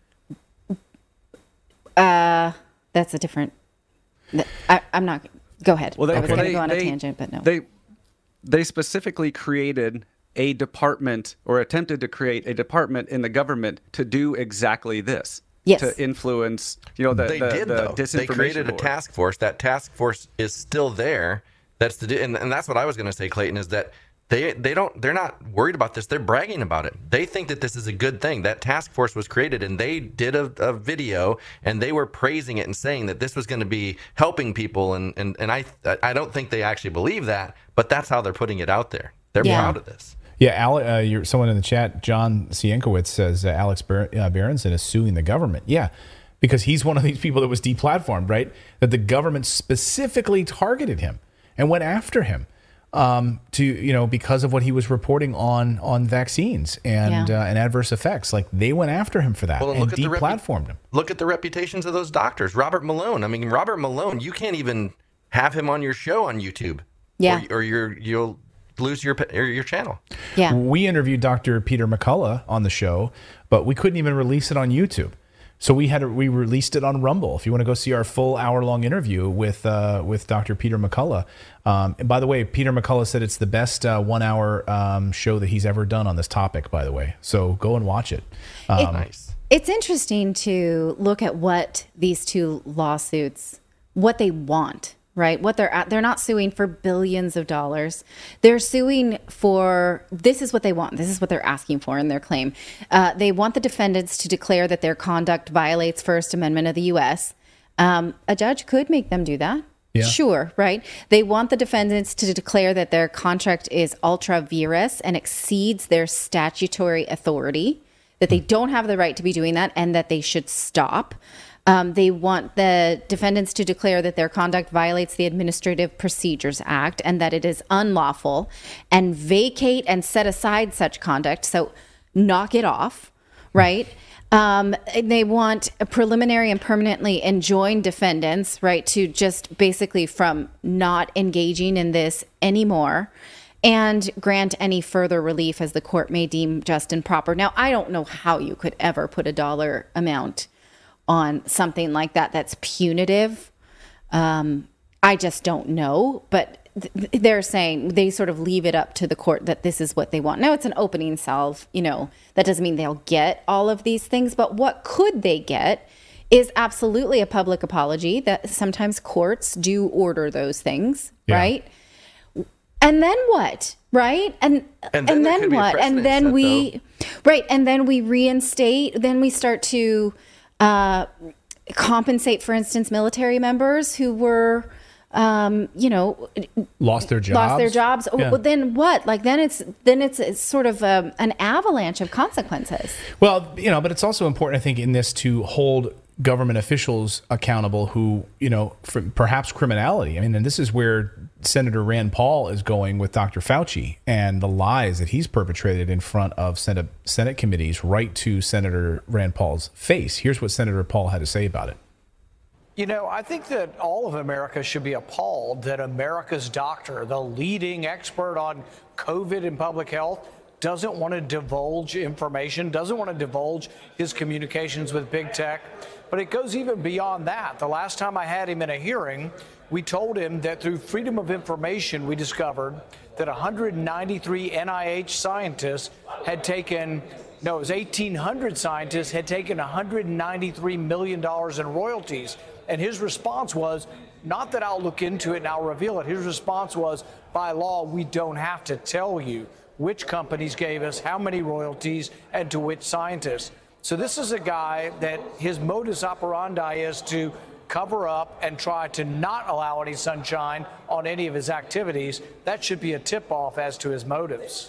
uh, that's a different, I, I'm not, go ahead. Well, they, I was well, going to they- go on a they- tangent, but no. They they specifically created a department, or attempted to create a department in the government to do exactly this. Yes. To influence, you know, the, they the, did the though. disinformation They created a board. task force. That task force is still there. That's the and, and that's what I was going to say, Clayton, is that they they don't they're not worried about this. They're bragging about it. They think that this is a good thing. That task force was created, and they did a, a video, and they were praising it and saying that this was going to be helping people. And and and I I don't think they actually believe that, but that's how they're putting it out there. They're Yeah. proud of this. Yeah, Ale, uh, you're, someone in the chat, John Sienkiewicz, says uh, Alex Ber- uh, Berenson is suing the government. Yeah, because he's one of these people that was deplatformed, right? That the government specifically targeted him and went after him um, to, you know, because of what he was reporting on on vaccines and Yeah. uh, and adverse effects. Like they went after him for that Well, and look at the repu- deplatformed him. Look at the reputations of those doctors. Robert Malone. I mean, Robert Malone. You can't even have him on your show on YouTube. Yeah. Or, or you're you'll lose your or your channel. Yeah. We interviewed Doctor Peter McCullough on the show, but we couldn't even release it on YouTube. So we had to, we released it on Rumble. If you want to go see our full hour long interview with uh, with Doctor Peter McCullough, um, and by the way, Peter McCullough said it's the best uh, one hour um, show that he's ever done on this topic. By the way, so go and watch it. Um, nice. It's interesting to look at what these two lawsuits, what they want, right? What they're at, they're not suing for billions of dollars. They're suing for, this is what they want. This is what they're asking for in their claim. Uh, they want the defendants to declare that their conduct violates First Amendment of the U S. Um, a judge could make them do that. Yeah. Sure, right? They want the defendants to declare that their contract is ultra vires and exceeds their statutory authority, that they don't have the right to be doing that, and that they should stop. Um, they want the defendants to declare that their conduct violates the Administrative Procedures Act and that it is unlawful, and vacate and set aside such conduct. So knock it off, right? Um, they want a preliminary and permanently enjoin defendants, right, to just basically from not engaging in this anymore, and grant any further relief as the court may deem just and proper. Now, I don't know how you could ever put a dollar amount on something like that that's punitive. Um, I just don't know. But th- they're saying they sort of leave it up to the court that this is what they want. Now, it's an opening salve. You know, that doesn't mean they'll get all of these things. But what could they get is absolutely a public apology, that sometimes courts do order those things, Yeah. right? And then what? Right? And And and then there then, could be a what? And precedent then set, we right, and then we reinstate, then we start to uh, compensate, for instance, military members who were um, you know, lost their jobs. lost their jobs. Yeah. Well, then what? Like then it's then it's, it's sort of um an avalanche of consequences. Well, you know, but it's also important, I think, in this to hold government officials accountable who, you know, for perhaps criminality. I mean, and this is where Senator Rand Paul is going with Doctor Fauci and the lies that he's perpetrated in front of Senate Senate committees right to Senator Rand Paul's face. Here's what Senator Paul had to say about it. You know, I think that all of America should be appalled that America's doctor, the leading expert on COVID and public health, doesn't want to divulge information, doesn't want to divulge his communications with big tech. But it goes even beyond that. The last time I had him in a hearing, we told him that through Freedom of Information, we discovered that one hundred ninety-three N I H scientists had taken, no, it was eighteen hundred scientists had taken one hundred ninety-three million dollars in royalties. And his response was, not that I'll look into it and I'll reveal it. His response was, by law, we don't have to tell you which companies gave us how many royalties and to which scientists. So this is a guy that his modus operandi is to cover up and try to not allow any sunshine on any of his activities. That should be a tip-off as to his motives.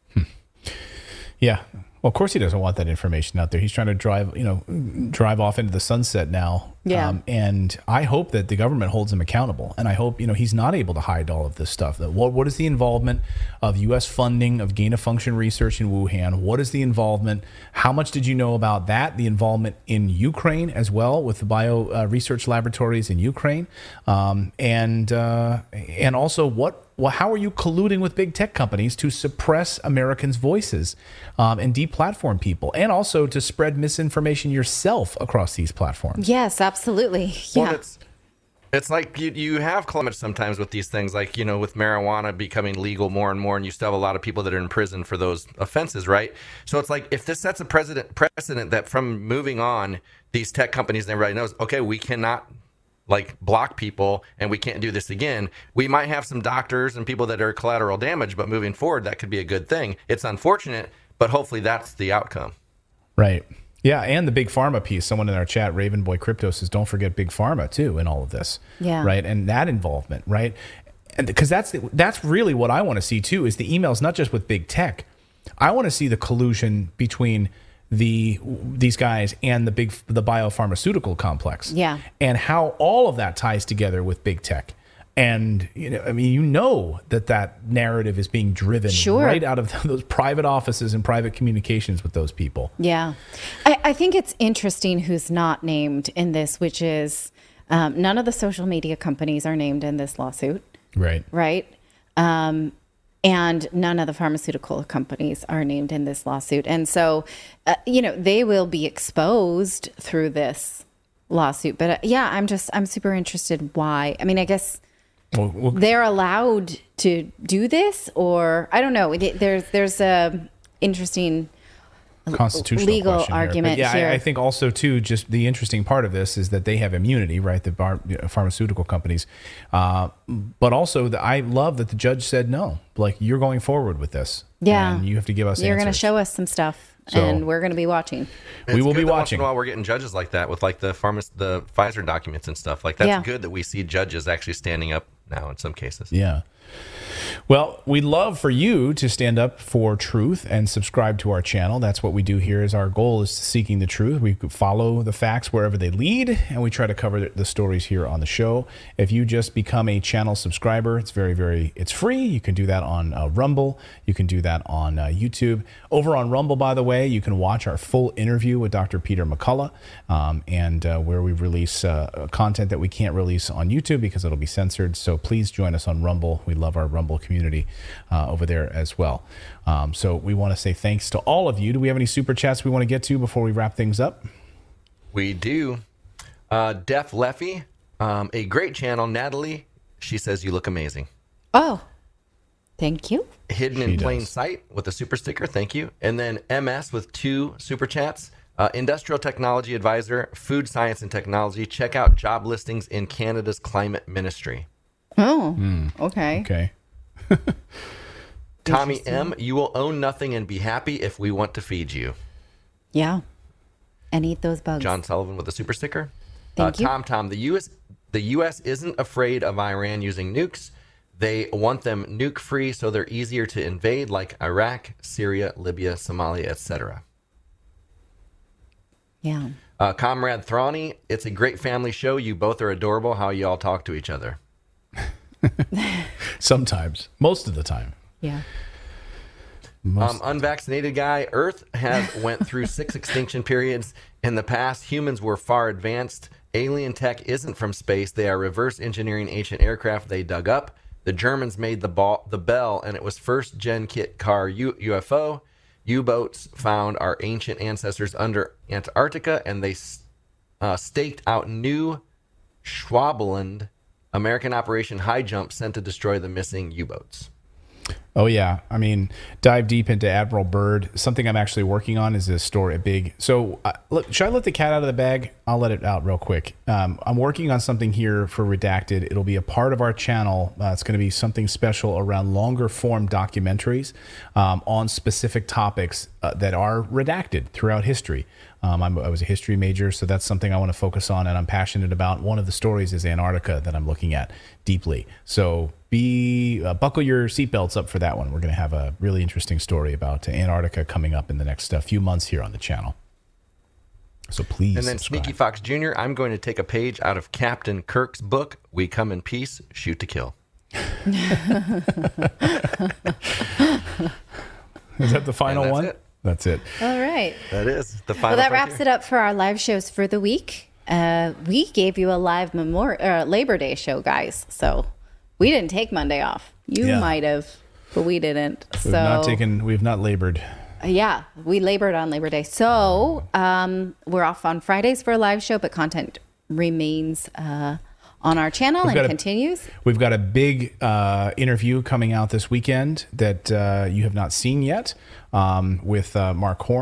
Yeah. Well, of course he doesn't want that information out there. He's trying to drive, you know, drive off into the sunset now. Yeah. Um, and I hope that the government holds him accountable. And I hope, you know, he's not able to hide all of this stuff. That what what is the involvement of U S funding of gain of function research in Wuhan? What is the involvement? How much did you know about that? The involvement in Ukraine as well with the bio uh, research laboratories in Ukraine, um, and uh, and also what. Well, how are you colluding with big tech companies to suppress Americans' voices um, and deplatform people, and also to spread misinformation yourself across these platforms? Yes, absolutely. Yeah. Well, it's, it's like you, you have climate sometimes with these things, like, you know, with marijuana becoming legal more and more, and you still have a lot of people that are in prison for those offenses, right? So it's like, if this sets a precedent, precedent that from moving on, these tech companies and everybody knows, okay, we cannot like block people and we can't do this again. We might have some doctors and people that are collateral damage, but moving forward, that could be a good thing. It's unfortunate, but hopefully that's the outcome. Right. Yeah, and the big pharma piece. Someone in our chat, Raven Boy Crypto, says, don't forget big pharma too in all of this. Yeah. Right, and that involvement, right? And because that's the, that's really what I want to see too. Is the emails not just with big tech. I want to see the collusion between the these guys and the big the biopharmaceutical complex. Yeah. And how all of that ties together with big tech. And, you know, I mean, you know that that narrative is being driven Sure. right out of those private offices and private communications with those people. Yeah. I, I think it's interesting who's not named in this, which is um, none of the social media companies are named in this lawsuit. Right. Right. Um, and none of the pharmaceutical companies are named in this lawsuit. And so, uh, you know, they will be exposed through this lawsuit. But uh, yeah, I'm just, I'm super interested why. I mean, I guess well, well, they're allowed to do this, or I don't know. There's, there's a interesting constitutional legal question here. argument But yeah, here. I, I think also too, just the interesting part of this is that they have immunity, right? The bar, you know, pharmaceutical companies, uh, but also the, I love that the judge said no. Like, you're going forward with this, Yeah. and you have to give us. You're going to answers. show us some stuff, So- and we're going to be watching. We It's will good be that Once watching. in a while, we're getting judges like that with like the pharma, the Pfizer documents and stuff. Like that's Yeah. good that we see judges actually standing up now in some cases. Yeah. Well, we'd love for you to stand up for truth and subscribe to our channel. That's what we do here. Is our goal is seeking the truth. We follow the facts wherever they lead, and we try to cover the stories here on the show. If you just become a channel subscriber, it's very, very, it's free. You can do that on uh, Rumble. You can do that on uh, YouTube. Over on Rumble, by the way, you can watch our full interview with Doctor Peter McCullough, um, and uh, where we release uh, content that we can't release on YouTube because it'll be censored. So please join us on Rumble. We love our Rumble community uh, over there as well. Um, so we want to say thanks to all of you. Do we have any super chats we want to get to before we wrap things up? We do. Uh, Def Leffy, um, a great channel. Natalie, she says you look amazing. Oh, thank you. Hidden She in plain does. sight with a super sticker. Thank you. And then M S with two super chats. Uh, Industrial Technology Advisor, Food Science and Technology. Check out job listings in Canada's climate ministry. Oh, okay. Okay. Tommy M, you will own nothing and be happy if we want to feed you. Yeah. And eat those bugs. John Sullivan with a super sticker. Thank uh, you. Tom Tom, the U S the U S isn't afraid of Iran using nukes. They want them nuke free so they're easier to invade, like Iraq, Syria, Libya, Somalia, et cetera. Yeah. Uh, Comrade Thrawny, it's a great family show. You both are adorable. How you all talk to each other. Sometimes, most of the time. Yeah. Um, unvaccinated guy, Earth has went through six extinction periods. In the past, humans were far advanced. Alien tech isn't from space. They are reverse engineering ancient aircraft they dug up. The Germans made the ball, the Bell, and it was first gen kit car U- UFO. U-boats found our ancient ancestors under Antarctica, and they uh, staked out New Schwabeland, American Operation High Jump, sent to destroy the missing U-boats. Oh yeah, I mean, dive deep into Admiral Byrd. Something I'm actually working on is a story, a big. So, uh, look, should I let the cat out of the bag? I'll let it out real quick. Um, I'm working on something here for Redacted. It'll be a part of our channel. Uh, it's going to be something special around longer form documentaries um, on specific topics uh, that are redacted throughout history. Um, I'm, I was a history major, so that's something I want to focus on, and I'm passionate about. One of the stories is Antarctica that I'm looking at deeply. So be uh, buckle your seatbelts up for that one. We're going to have a really interesting story about Antarctica coming up in the next uh, few months here on the channel. So please And then subscribe. Sneaky Fox Junior, I'm going to take a page out of Captain Kirk's book, We Come in Peace, Shoot to Kill. Is that the final that's one? it. That's it. All right. That is the final Well, that frontier. wraps it up for our live shows for the week. Uh, we gave you a live memorial uh, Labor Day show, guys. So we didn't take Monday off. You Yeah. might have, but we didn't. We've so not taken. We've not labored. yeah, we labored on Labor Day. So um, we're off on Fridays for a live show, but content remains uh, on our channel We've and got a- continues. We've got a big uh, interview coming out this weekend that uh, you have not seen yet um, with uh, Mark Horn.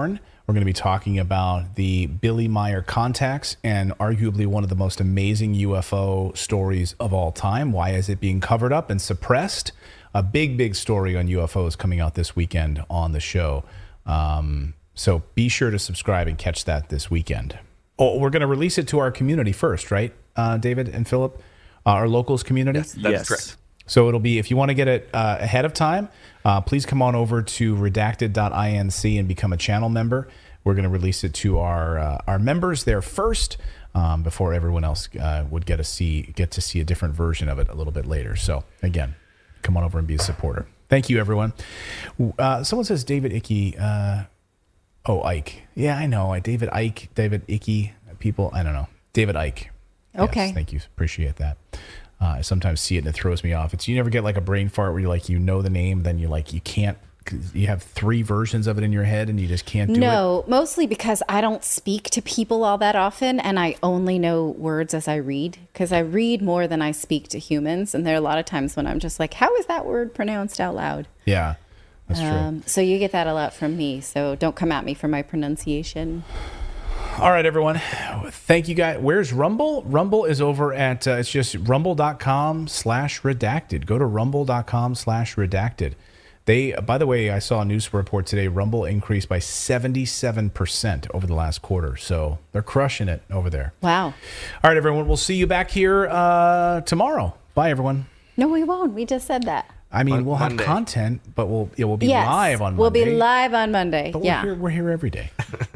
We're going to be talking about the Billy Meyer contacts and arguably one of the most amazing U F O stories of all time. Why is it being covered up and suppressed? A big, big story on U F Os coming out this weekend on the show. Um, so be sure to subscribe and catch that this weekend. Oh, we're going to release it to our community first, right, uh, David and Philip? Uh, our locals community? Yes, that's yes. correct. So it'll be, if you want to get it uh, ahead of time, uh, please come on over to redacted dot I N C and become a channel member. We're going to release it to our uh, our members there first, um, before everyone else uh, would get to see get to see a different version of it a little bit later. So again, come on over and be a supporter. Thank you, everyone. Uh, someone says David Icke. Uh, oh, Ike. Yeah, I know. David Ike, David Icke. People, I don't know. David Ike. Okay. Yes, thank you. Appreciate that. Uh, I sometimes see it and it throws me off. It's you never get like a brain fart where you like you know the name, then you like you can't. You have three versions of it in your head and you just can't do no, it. No, mostly because I don't speak to people all that often, and I only know words as I read, because I read more than I speak to humans. And there are a lot of times when I'm just like, how is that word pronounced out loud? Yeah, that's um, true. So you get that a lot from me. So don't come at me for my pronunciation. All right, everyone. Thank you, guys. Where's Rumble? Rumble is over at, uh, it's just rumble.com slash redacted. Go to rumble.com slash redacted. They, by the way, I saw a news report today. Rumble increased by seventy-seven percent over the last quarter. So they're crushing it over there. Wow. All right, everyone. We'll see you back here uh, tomorrow. Bye, everyone. No, we won't. We just said that. I mean, Mon- we'll have Monday. content, but we'll, yeah, we'll be yes, live on Monday. We'll be live on Monday. But yeah. we're here, we're here every day.